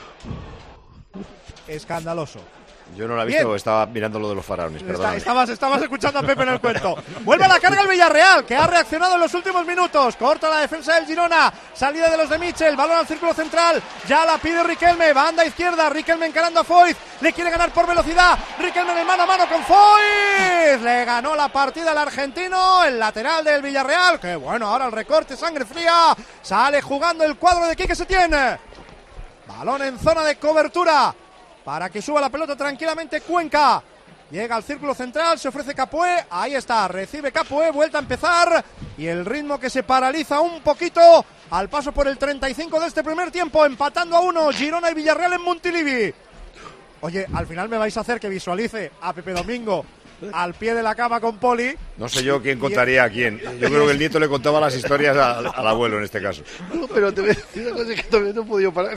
Escandaloso. Yo no la he visto, estaba mirando lo de los faraones, perdón. Estabas escuchando a Pepe en el cuento. Vuelve a la carga el Villarreal, que ha reaccionado en los últimos minutos. Corta la defensa del Girona. Salida de los de Mitchell, balón al círculo central. Ya la pide Riquelme, banda izquierda. Riquelme encarando a Foyth. Le quiere ganar por velocidad. Riquelme de mano a mano con Foyth. Le ganó la partida al argentino, el lateral del Villarreal. Que bueno, ahora el recorte, sangre fría. Sale jugando el cuadro de Quique Setién. Balón en zona de cobertura para que suba la pelota tranquilamente Cuenca. Llega al círculo central, se ofrece Capoe. Ahí está, recibe Capoe, vuelta a empezar. Y el ritmo que se paraliza un poquito al paso por el 35 de este primer tiempo. Empatando a 1, Girona y Villarreal en Montilivi. Oye, al final me vais a hacer que visualice a Pepe Domingo al pie de la cama con Poli. No sé yo quién contaría a quién. Yo creo que el nieto le contaba las historias al abuelo en este caso. No, pero te voy a decir una cosa que todavía no he podido parar.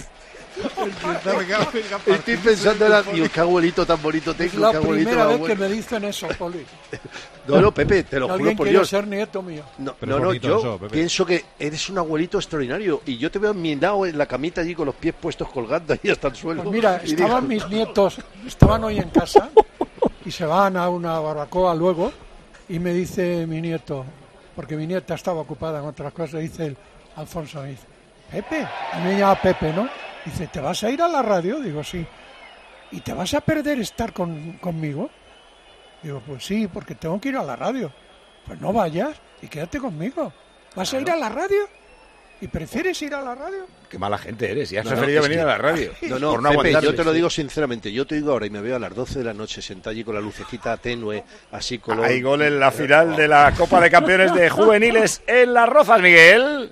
Estoy pensando ahora, Dios, qué abuelito tan bonito tengo. Es la qué abuelito primera vez que me dicen eso, Poli. No, Pepe, te lo juro por Dios. Ser nieto mío. No, yo pienso que eres un abuelito extraordinario y yo te veo enmendado en la camita allí con los pies puestos colgando ahí hasta el suelo. Pues mira, estaban mis nietos, estaban hoy en casa y se van a una barbacoa luego y me dice mi nieto, porque mi nieta estaba ocupada en otras cosas, dice Alfonso, me dice, Pepe, a mí me llama Pepe, ¿no? Dice, ¿te vas a ir a la radio? Digo, sí. ¿Y te vas a perder estar conmigo? Digo, pues sí, porque tengo que ir a la radio. Pues no vayas y quédate conmigo. ¿Vas a ir a la radio? ¿Y prefieres ir a la radio? Qué mala gente eres, ya has preferido venir a la radio. No, Pepe, yo te lo digo sinceramente, yo te digo ahora y me veo a las 12 de la noche sentado allí con la lucecita tenue, así color. Hay gol en la final de la Copa de Campeones de Juveniles en Las Rozas, Miguel.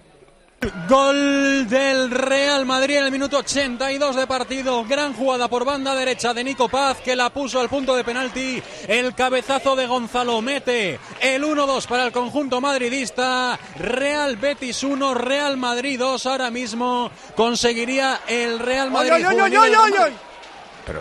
Gol del Real Madrid en el minuto 82 de partido. Gran jugada por banda derecha de Nico Paz, que la puso al punto de penalti. El cabezazo de Gonzalo mete el 1-2 para el conjunto madridista. Real Betis 1, Real Madrid 2. Ahora mismo conseguiría el Real Madrid. Pero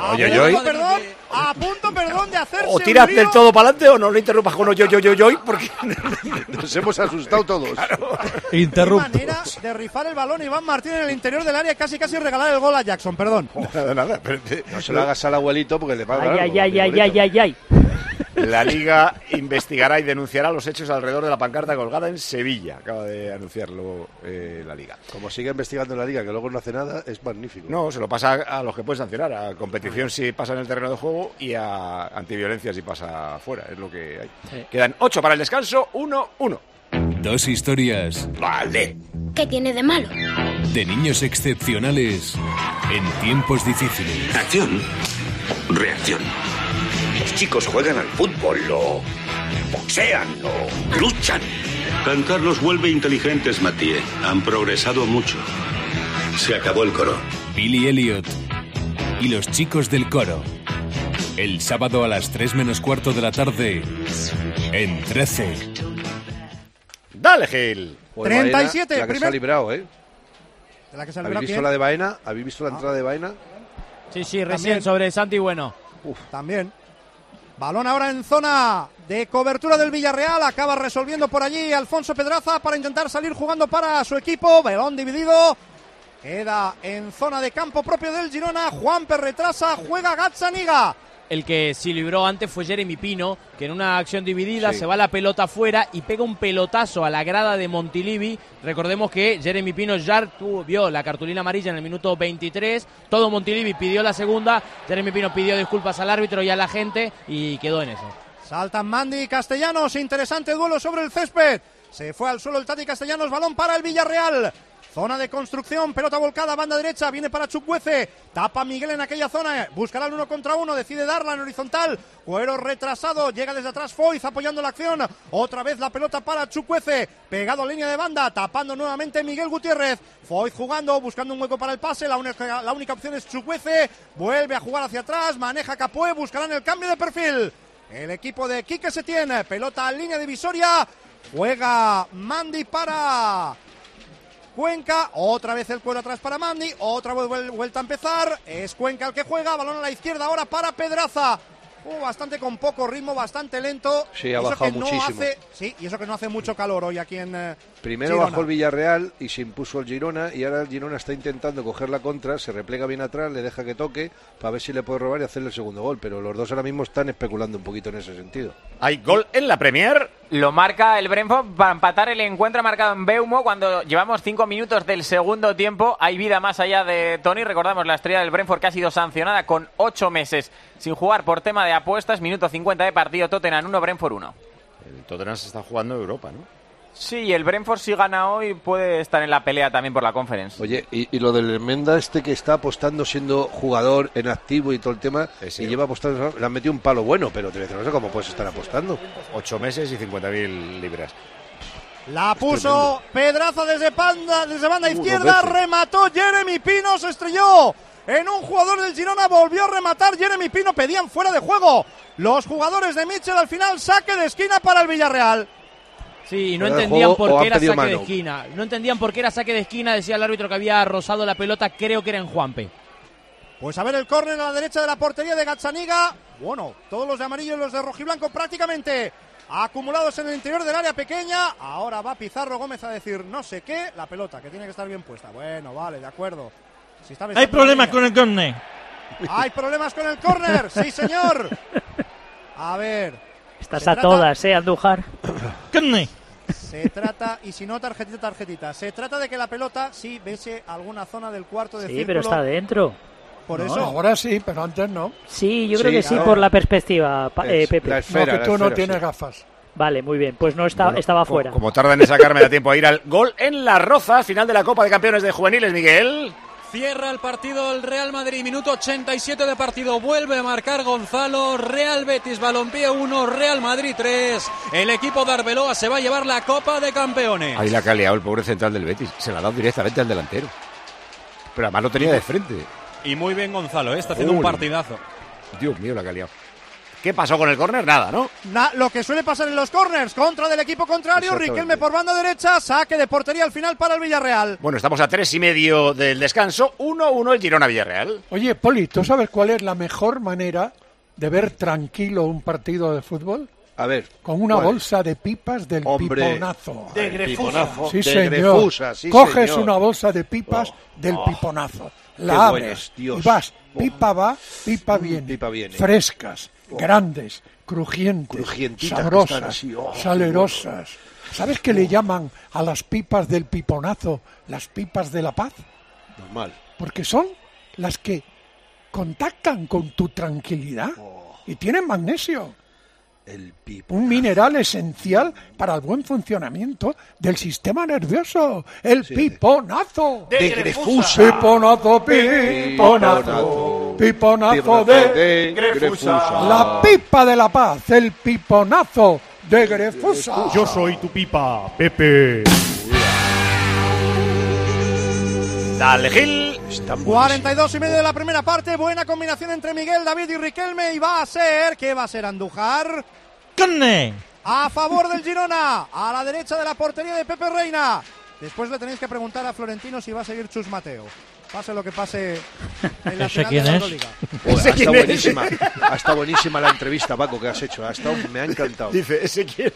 a punto de hacerse. O tiras del todo para adelante o no lo interrumpas con porque nos hemos asustado todos. Claro. Interrumpo. Manera de rifar el balón Iván Martín en el interior del área, casi regalar el gol a Jackson, perdón. Nada. No se lo hagas al abuelito porque le va a dar. Ay. La Liga investigará y denunciará los hechos alrededor de la pancarta colgada en Sevilla. Acaba de anunciarlo la Liga. Como sigue investigando la Liga, que luego no hace nada, es magnífico. No, se lo pasa a los que pueden sancionar. A competición si pasa en el terreno de juego y a antiviolencia si pasa fuera. Es lo que hay. Sí. Quedan 8 para el descanso, 1-1. Dos historias. Vale. ¿Qué tiene de malo? De niños excepcionales en tiempos difíciles. Acción. Reacción. Los chicos juegan al fútbol, lo boxean, lo luchan. Cantar los vuelve inteligentes, Mathieu. Han progresado mucho. Se acabó el coro. Billy Elliot y los chicos del coro. El sábado a las 3 menos cuarto de la tarde en 13. Dale, Gil. 37. La que se ha librado, ¿eh? La que se ha librado. ¿Habéis visto la de Baena? ¿Habéis visto la entrada de Baena? Sí, recién también. Sobre Santi Bueno. También. Balón ahora en zona de cobertura del Villarreal. Acaba resolviendo por allí Alfonso Pedraza para intentar salir jugando para su equipo. Balón dividido. Queda en zona de campo propio del Girona. Juanpe retrasa. Juega Gazzaniga. El que sí libró antes fue Jeremy Pino, que en una acción dividida se va la pelota afuera y pega un pelotazo a la grada de Montilivi. Recordemos que Jeremy Pino ya vio la cartulina amarilla en el minuto 23. Todo Montilivi pidió la segunda. Jeremy Pino pidió disculpas al árbitro y a la gente y quedó en eso. Saltan Mandy y Castellanos. Interesante duelo sobre el césped. Se fue al suelo el Tati Castellanos. Balón para el Villarreal. Zona de construcción, pelota volcada, banda derecha, viene para Chukwueze, tapa Miguel en aquella zona, buscará el 1 contra 1, decide darla en horizontal, Cuero retrasado, llega desde atrás Foyth apoyando la acción, otra vez la pelota para Chukwueze, pegado a línea de banda, tapando nuevamente Miguel Gutiérrez, Foyth jugando, buscando un hueco para el pase, la única opción es Chukwueze, vuelve a jugar hacia atrás, maneja Capué, buscarán el cambio de perfil, el equipo de Quique Setién, pelota en línea divisoria, juega Mandy para Cuenca, otra vez el Cuero atrás para Mandy, otra vuelta a empezar, es Cuenca el que juega, balón a la izquierda ahora para Pedraza, bastante con poco ritmo, bastante lento. Sí, ha bajado muchísimo. Y eso que no hace mucho calor hoy aquí en Primero Girona. Bajó el Villarreal y se impuso el Girona, y ahora el Girona está intentando coger la contra, se replega bien atrás, le deja que toque para ver si le puede robar y hacerle el segundo gol, pero los dos ahora mismo están especulando un poquito en ese sentido. Hay gol en la Premier. Lo marca el Brentford para empatar el encuentro marcado en Beumo cuando llevamos 5 minutos del segundo tiempo. Hay vida más allá de Tony. Recordamos la estrella del Brentford que ha sido sancionada con 8 meses sin jugar por tema de apuestas. Minuto 50 de partido, Tottenham 1, Brentford 1. El Tottenham se está jugando en Europa, ¿no? Sí, el Brentford si gana hoy puede estar en la pelea también por la Conference. Oye, y lo del Menda que está apostando siendo jugador en activo y todo el tema, sí. Y lleva apostando, le han metido un palo bueno, pero te no sé cómo puedes estar apostando. 8 meses y 50.000 libras. La puso Pedraza desde banda izquierda, remató Jeremy Pino, se estrelló en un jugador del Girona, volvió a rematar Jeremy Pino, pedían fuera de juego los jugadores de Mitchell, al final saque de esquina para el Villarreal. Sí, no entendían por qué era saque de esquina. No entendían por qué era saque de esquina, decía el árbitro que había rozado la pelota, creo que era en Juanpe. Pues a ver el córner a la derecha de la portería de Gazzaniga. Bueno, todos los de amarillo y los de rojiblanco prácticamente acumulados en el interior del área pequeña. Ahora va Pizarro Gómez a decir no sé qué, la pelota que tiene que estar bien puesta. Bueno, vale, de acuerdo. Si está hay problemas con el córner. Hay problemas con el córner, sí señor. A ver. Estás a todas, Andújar. Córner. Se trata, y si no, tarjetita. Se trata de que la pelota sí bese alguna zona del cuarto de círculo. Sí, pero está dentro. Por no, eso. Ahora sí, pero antes no. Sí, yo creo que sí, por la perspectiva, Pepe. La esfera, no, que tú no tienes gafas. Vale, muy bien, pues no estaba fuera. Como tardan en sacarme da tiempo a ir al gol en La Roza, final de la Copa de Campeones de Juveniles, Miguel. Cierra el partido el Real Madrid, minuto 87 de partido, vuelve a marcar Gonzalo, Real Betis, Balompié 1, Real Madrid 3, el equipo de Arbeloa se va a llevar la Copa de Campeones. Ahí la que ha liado el pobre central del Betis, se la ha dado directamente al delantero, pero además lo tenía de frente. Y muy bien Gonzalo, está haciendo un partidazo. Dios mío, la que ha liado. ¿Qué pasó con el córner? Nada, ¿no? Lo que suele pasar en los córners, contra del equipo contrario, Riquelme por banda derecha, saque de portería al final para el Villarreal. Bueno, estamos a 3:30 del descanso, 1-1 el Girona-Villarreal. Oye, Poli, ¿tú sabes cuál es la mejor manera de ver tranquilo un partido de fútbol? A ver. Con una bolsa de pipas del piponazo. De Grefusa. Sí, señor. Grefusa, sí, coges señor. una bolsa de pipas del piponazo. La abres y vas. Pipa va, pipa viene. Frescas, grandes, crujientes, sabrosas, así, salerosas. ¿Sabes qué le llaman a las pipas del piponazo las pipas de la paz? Normal. Porque son las que contactan con tu tranquilidad y tienen magnesio. Un mineral esencial para el buen funcionamiento del sistema nervioso. El piponazo. De Grefusa. Piponazo, piponazo. Piponazo de Grefusa. La pipa de la paz. El piponazo de Grefusa. Yo soy tu pipa, Pepe. Dale, Gil. 42 y medio de la primera parte. Buena combinación entre Miguel, David y Riquelme. Y va a ser, ¿qué va a ser, Andújar? ¡Córner! A favor del Girona, a la derecha de la portería de Pepe Reina. Después le tenéis que preguntar a Florentino si va a seguir Chus Mateo. Pase lo que pase en la ¿Ese final quién de la es? Euroliga. Ha estado buenísima la entrevista, Paco, que has hecho. Me ha encantado. Dice, ¿ese quién?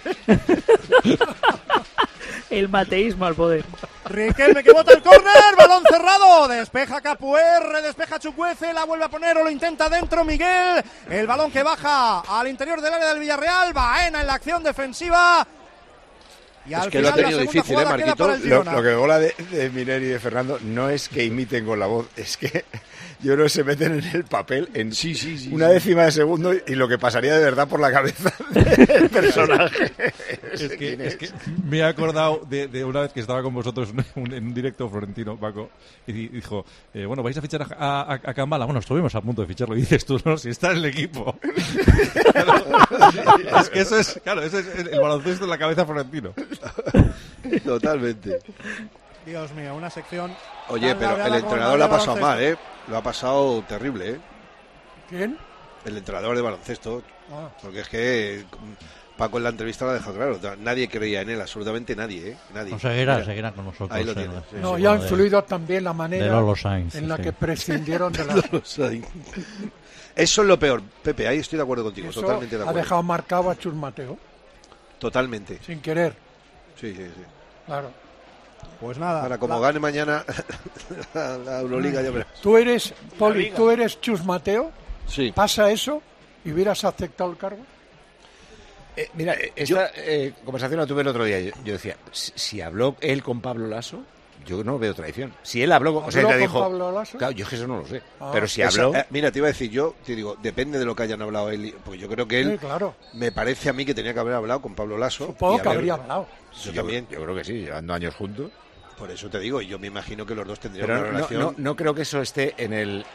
El mateísmo al poder. Riquelme que bota el córner, balón cerrado, despeja Capuer, despeja Chukwueze, la vuelve a poner o lo intenta dentro Miguel, el balón que baja al interior del área del Villarreal, Baena en la acción defensiva. Y es que lo ha tenido difícil, Marquito. Lo que mola de Miner y de Fernando no es que imiten con la voz, es que Yo creo que se meten en el papel en una décima de segundo y lo que pasaría de verdad por la cabeza del personaje. Es que me he acordado de una vez que estaba con vosotros en un directo, Florentino, Paco, y dijo, bueno, vais a fichar a Kambala. Bueno, estuvimos a punto de ficharlo. Y dices tú, no, si está en el equipo. Claro, es que eso es el baloncesto en la cabeza de Florentino. Totalmente. Dios mío, una sección... Oye, pero el entrenador lo ha pasado mal, ¿eh? Lo ha pasado terrible, ¿eh? ¿Quién? El entrenador de baloncesto. Porque es que Paco en la entrevista lo ha dejado claro. Nadie creía en él, absolutamente nadie, ¿eh? Nadie. No, seguirá con nosotros. Ahí lo tiene. No, y ha influido también la manera Sainz, en la que prescindieron de la... Eso es lo peor, Pepe, ahí estoy de acuerdo contigo, Eso totalmente de acuerdo. Ha dejado marcado a Chus Mateo. Totalmente. Sin querer. Sí. Claro. Pues nada. Ahora, como gane mañana la Euroliga, ya verás. Tú eres, Poli, tú eres Chus Mateo. Sí. ¿Pasa eso y hubieras aceptado el cargo? Mira, esta conversación la tuve el otro día. Yo decía, si habló él con Pablo Lasso, yo no veo traición. Si él habló, o sea, él dijo, Pablo Lasso? Claro, yo es que eso no lo sé. Pero si habló... mira, te iba a decir, yo te digo, depende de lo que hayan hablado él. Pues yo creo que él, me parece a mí que tenía que haber hablado con Pablo Lasso. Supongo que habría hablado. Yo también. Yo creo que sí, llevando años juntos. Por eso te digo, yo me imagino que los dos tendrían Pero una relación... No creo que eso esté en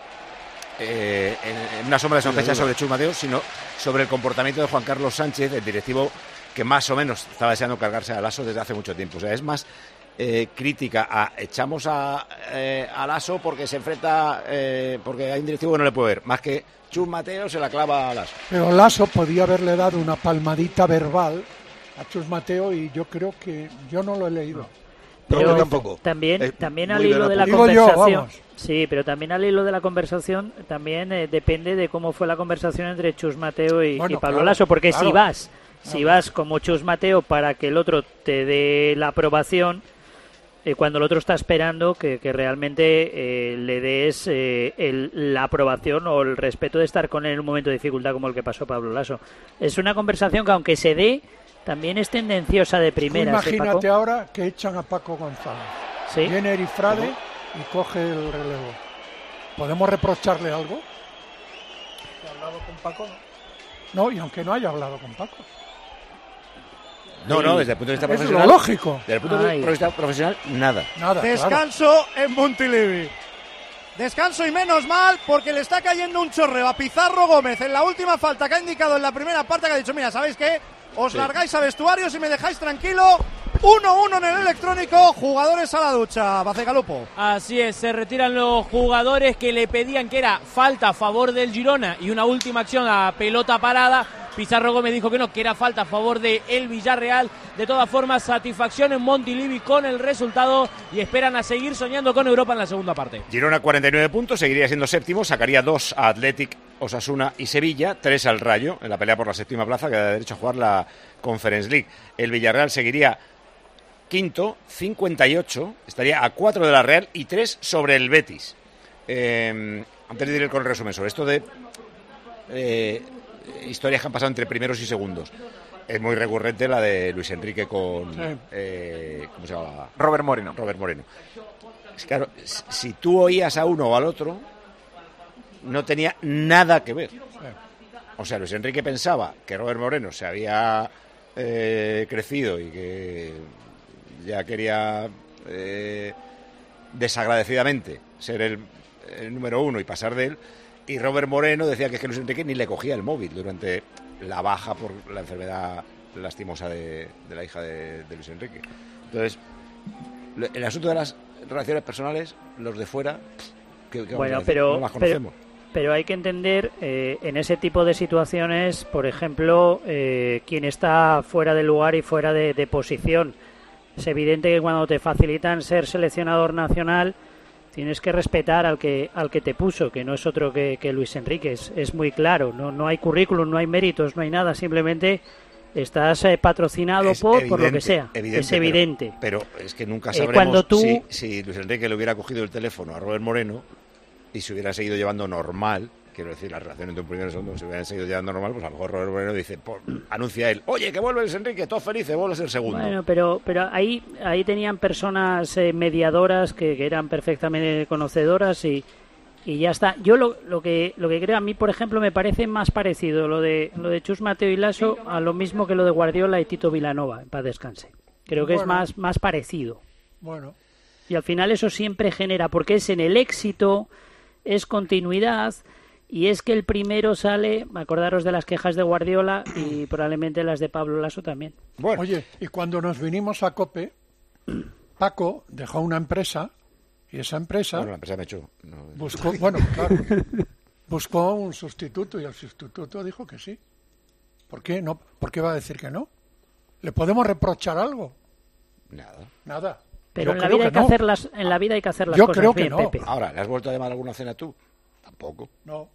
una sombra de sospecha sobre Chus Mateo, sino sobre el comportamiento de Juan Carlos Sánchez, el directivo que más o menos estaba deseando cargarse a Lasso desde hace mucho tiempo. O sea, es más crítica a echamos a Lasso porque se enfrenta, porque hay un directivo que no le puede ver, más que Chus Mateo se la clava a Lasso. Pero Lasso podía haberle dado una palmadita verbal a Chus Mateo y yo creo que yo no lo he leído. Pero yo tampoco. También al hilo de la conversación. Sí, pero también al hilo de la conversación también depende de cómo fue la conversación entre Chus Mateo y Pablo Lasso, porque si vas como Chus Mateo para que el otro te dé la aprobación, cuando el otro está esperando que realmente le des la aprobación o el respeto de estar con él en un momento de dificultad como el que pasó Pablo Lasso. Es una conversación que aunque se dé, también es tendenciosa de primera. Imagínate ahora que echan a Paco González. ¿Sí? Viene Erifrade y coge el relevo. ¿Podemos reprocharle algo? ¿Ha hablado con Paco? No, y aunque no haya hablado con Paco. No, desde el punto de vista profesional. Es lo lógico. Desde el punto de vista profesional, nada. Descanso en Montilivi. Descanso y menos mal porque le está cayendo un chorreo a Pizarro Gómez en la última falta que ha indicado en la primera parte, que ha dicho, mira, ¿sabéis qué? Os largáis a vestuarios y me dejáis tranquilo. 1-1 en el electrónico, jugadores a la ducha. Bacegalupo. Así es, se retiran los jugadores que le pedían que era falta a favor del Girona y una última acción a pelota parada. Pizarro Gómez dijo que no, que era falta a favor de el Villarreal. De todas formas, satisfacción en Montilivi con el resultado y esperan a seguir soñando con Europa en la segunda parte. Girona 49 puntos, seguiría siendo séptimo, sacaría 2 a Athletic, Osasuna y Sevilla, 3 al Rayo en la pelea por la séptima plaza que da derecho a jugar la Conference League. El Villarreal seguiría quinto, 58, estaría a 4 de la Real y 3 sobre el Betis. Antes de ir con el resumen sobre esto de historias que han pasado entre primeros y segundos. Es muy recurrente la de Luis Enrique con ¿cómo se llama? Robert Moreno. Claro, si tú oías a uno o al otro, no tenía nada que ver. O sea, Luis Enrique pensaba que Robert Moreno se había crecido y que ya quería desagradecidamente ser el número uno y pasar de él, y Robert Moreno decía que Luis Enrique ni le cogía el móvil durante la baja por la enfermedad lastimosa de la hija de Luis Enrique. Entonces, el asunto de las relaciones personales, los de fuera, bueno, no las conocemos. Pero hay que entender en ese tipo de situaciones, por ejemplo, quien está fuera de lugar y fuera de posición. Es evidente que cuando te facilitan ser seleccionador nacional, tienes que respetar al que te puso, que no es otro que Luis Enrique. Es muy claro, no hay currículum, no hay méritos, no hay nada, simplemente estás patrocinado por lo que sea. Es evidente. Pero es que nunca sabremos si Luis Enrique le hubiera cogido el teléfono a Robert Moreno y se hubiera seguido llevando normal, quiero decir, la relación entre un primero y un segundo se hubieran seguido llevando normal, pues a lo mejor Robert Moreno dice, anuncia él, oye, que vuelve Luis Enrique, todos felices, vuelve a ser segundo. Bueno, pero ahí tenían personas mediadoras que eran perfectamente conocedoras y y ya está. Yo lo que creo, a mí, por ejemplo, me parece más parecido lo de Chus Mateo y Lasso a lo mismo que lo de Guardiola y Tito Vilanova, en paz descanse. Creo que es más parecido. Bueno. Y al final eso siempre genera, porque es en el éxito, es continuidad, y es que el primero sale, acordaros de las quejas de Guardiola y probablemente las de Pablo Lasso también. Bueno. Oye, y cuando nos vinimos a COPE, Paco dejó una empresa, y esa empresa... Bueno, la empresa me echó. No. Buscó un sustituto, y el sustituto dijo que sí. ¿Por qué? No, ¿por qué va a decir que no? ¿Le podemos reprochar algo? Nada. Pero en la vida hay que hacer las Yo cosas creo que bien, no. Pepe. Ahora, ¿le has vuelto a llamar a alguna cena tú? Tampoco. No.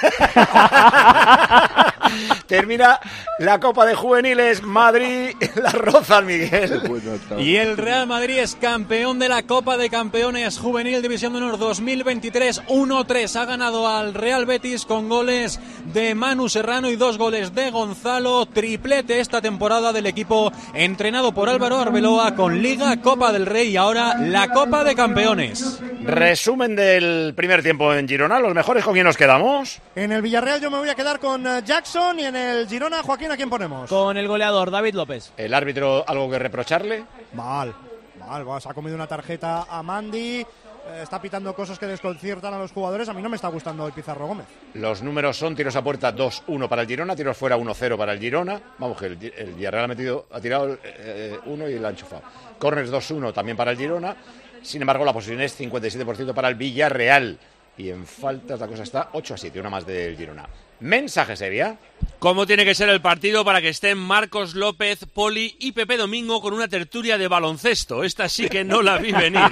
Termina la Copa de Juveniles, Madrid, la Rozas, Miguel. Y el Real Madrid es campeón de la Copa de Campeones Juvenil División de Honor 2023. 1-3 ha ganado al Real Betis con goles de Manu Serrano y 2 goles de Gonzalo. Triplete esta temporada del equipo entrenado por Álvaro Arbeloa con Liga, Copa del Rey y ahora la Copa de Campeones. Resumen del primer tiempo en Girona. Los mejores, ¿con quién nos quedamos? En el Villarreal yo me voy a quedar con Jackson, y en el Girona, Joaquín, ¿a quién ponemos? Con el goleador, David López. ¿El árbitro algo que reprocharle? Mal. Se ha comido una tarjeta a Mandy, está pitando cosas que desconciertan a los jugadores. A mí no me está gustando el Pizarro Gómez. Los números son tiros a puerta 2-1 para el Girona, tiros fuera 1-0 para el Girona. Vamos, que el Villarreal ha tirado 1 y lo ha enchufado. Corners 2-1 también para el Girona. Sin embargo, la posesión es 57% para el Villarreal. Y en faltas la cosa está 8-7, una más del Girona. Mensaje, Sevilla. ¿Cómo tiene que ser el partido para que estén Marcos López, Poli y Pepe Domingo con una tertulia de baloncesto? Esta sí que no la vi venir.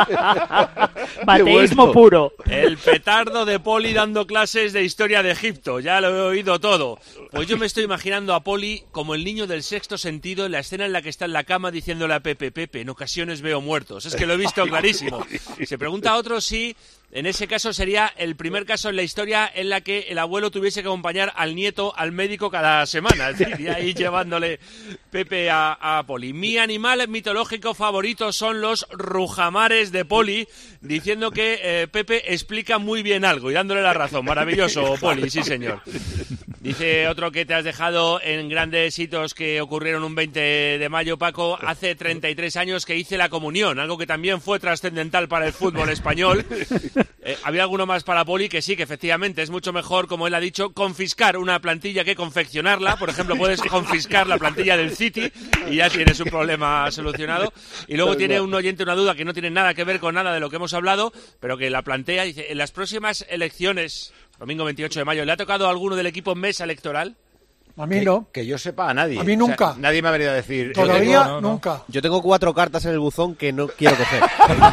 Bateísmo puro. El petardo de Poli dando clases de historia de Egipto. Ya lo he oído todo. Pues yo me estoy imaginando a Poli como el niño del Sexto Sentido en la escena en la que está en la cama diciéndole a Pepe, en ocasiones veo muertos. Es que lo he visto clarísimo. Se pregunta a otro si... En ese caso sería el primer caso en la historia en la que el abuelo tuviese que acompañar al nieto al médico cada semana. Es decir, y ahí llevándole Pepe a Poli. Mi animal mitológico favorito son los rujamares de Poli, diciendo que Pepe explica muy bien algo y dándole la razón. Maravilloso, Poli, sí señor. Dice otro que te has dejado en grandes hitos que ocurrieron un 20 de mayo, Paco. Hace 33 años que hice la comunión, algo que también fue trascendental para el fútbol español. Había alguno más para Poli que sí, que efectivamente es mucho mejor, como él ha dicho, confiscar una plantilla que confeccionarla. Por ejemplo, puedes confiscar la plantilla del City y ya tienes un problema solucionado. Y luego tiene un oyente una duda que no tiene nada que ver con nada de lo que hemos hablado, pero que la plantea. Dice, en las próximas elecciones, domingo 28 de mayo, ¿le ha tocado a alguno del equipo mesa electoral? A mí no. Que yo sepa, a nadie. A mí nunca. O sea, nadie me ha venido a decir... Todavía nunca. Yo tengo 4 cartas en el buzón que no quiero coger.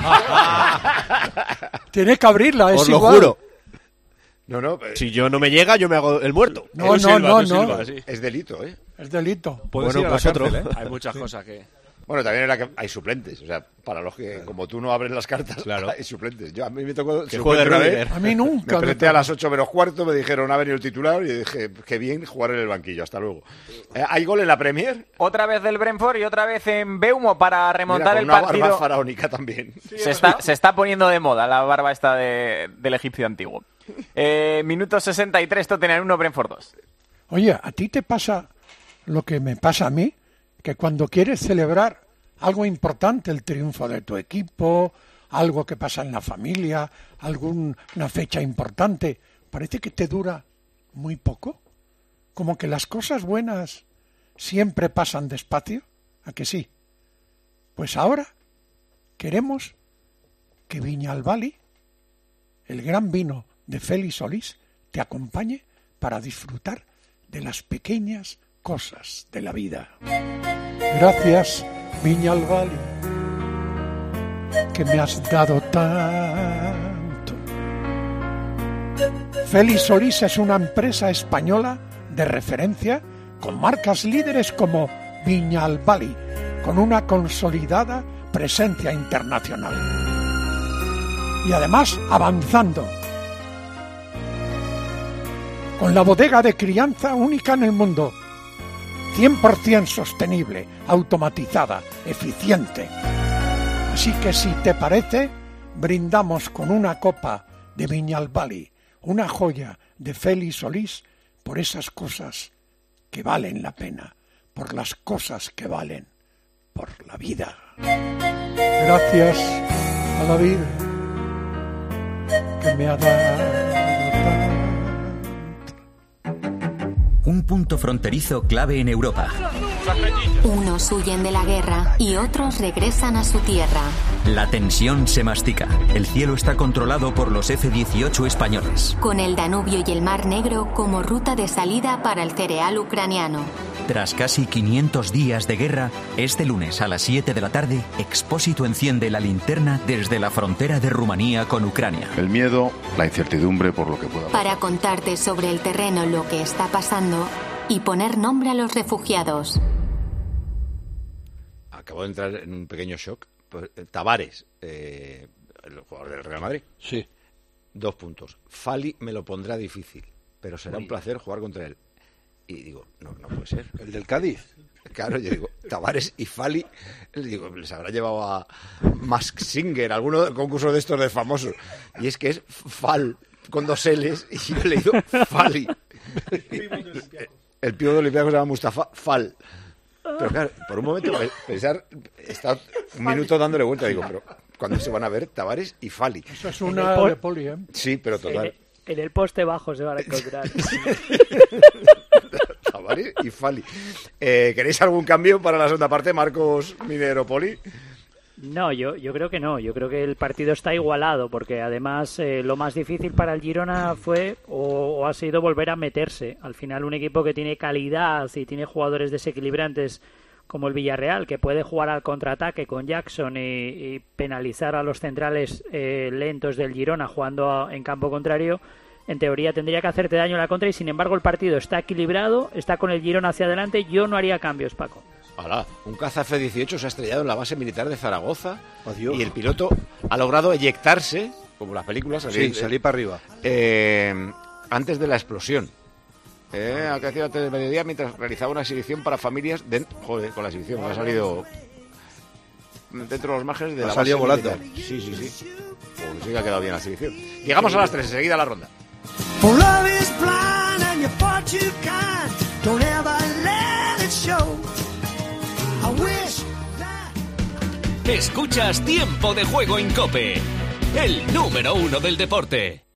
Tienes que abrirla, es Os lo igual. juro. No. Si yo no me llega, yo me hago el muerto. No. Es delito, ¿eh? Es delito. Bueno, pues otro. Hay muchas cosas que... Bueno, también era que hay suplentes, o sea, para los que, como tú no abres las cartas, claro. Hay suplentes. Yo, a mí me tocó que juegue una vez. A mí nunca. Me presenté a las 8 menos cuarto, me dijeron, ha venido el titular, y dije, qué bien jugar en el banquillo, hasta luego. ¿Hay gol en la Premier? Otra vez del Brentford y otra vez en Beumo para remontar el partido. Una barba faraónica también. Sí, se está poniendo de moda la barba esta del egipcio antiguo. Minuto 63, Tottenham 1, Brentford 2. Oye, ¿a ti te pasa lo que me pasa a mí? Que cuando quieres celebrar algo importante, el triunfo de tu equipo, algo que pasa en la familia, alguna fecha importante, parece que te dura muy poco. Como que las cosas buenas siempre pasan despacio, ¿a que sí? Pues ahora queremos que Viñalbali, el gran vino de Félix Solís, te acompañe para disfrutar de las pequeñas cosas de la vida. Gracias, Viñalbali, que me has dado tanto. Félix Solís es una empresa española de referencia con marcas líderes como Viñalbali, con una consolidada presencia internacional. Y además avanzando, con la bodega de crianza única en el mundo, 100% sostenible, automatizada, eficiente. Así que si te parece, brindamos con una copa de Viñalbali, una joya de Félix Solís, por esas cosas que valen la pena, por las cosas que valen, por la vida. Gracias a la vida que me ha dado. Un punto fronterizo clave en Europa. Unos huyen de la guerra y otros regresan a su tierra. La tensión se mastica. El cielo está controlado por los F-18 españoles. Con el Danubio y el Mar Negro como ruta de salida para el cereal ucraniano. Tras casi 500 días de guerra, este lunes a las 7 de la tarde, Expósito enciende la linterna desde la frontera de Rumanía con Ucrania. El miedo, la incertidumbre por lo que pueda pasar. Para contarte sobre el terreno lo que está pasando y poner nombre a los refugiados. Acabo de entrar en un pequeño shock. Tavares, el jugador del Real Madrid. Sí. 2 puntos. Fali me lo pondrá difícil, pero será un placer jugar contra él. Y digo, no puede ser. ¿El del Cádiz? Claro, yo digo, Tavares y Fali, digo, les habrá llevado a Mask Singer, alguno concurso de estos de famosos. Y es que es Fal, con 2 L's, y yo he leído Fali. El pivo de Olympiacos se llama Mustafa Fal. Pero claro, por un momento pensar, está un minuto dándole vuelta, digo, pero ¿cuándo se van a ver Tavares y Fali? Eso es una de poli, ¿eh? Sí, pero total. En el poste bajo se van a encontrar. Tavares y Fali. ¿Queréis algún cambio para la segunda parte, Marcos Minero Poli? No, yo creo que no. Yo creo que el partido está igualado, porque además lo más difícil para el Girona fue o ha sido volver a meterse. Al final, un equipo que tiene calidad y tiene jugadores desequilibrantes como el Villarreal, que puede jugar al contraataque con Jackson y penalizar a los centrales lentos del Girona jugando en campo contrario, en teoría tendría que hacerte daño en la contra, y sin embargo el partido está equilibrado, está con el Girona hacia adelante. Yo no haría cambios, Paco. Hola, un caza F-18 se ha estrellado en la base militar de Zaragoza. Adiós. Y el piloto ha logrado eyectarse, como las películas, salir para arriba antes de la explosión. Ha crecido antes del mediodía mientras realizaba una exhibición para familias. Joder, con la exhibición me ha salido dentro de los márgenes de la base volando. militar. Sí. Pues sí que ha quedado bien la exhibición. Llegamos a las 3, enseguida a la ronda. Escuchas Tiempo de Juego en COPE, el número 1 del deporte.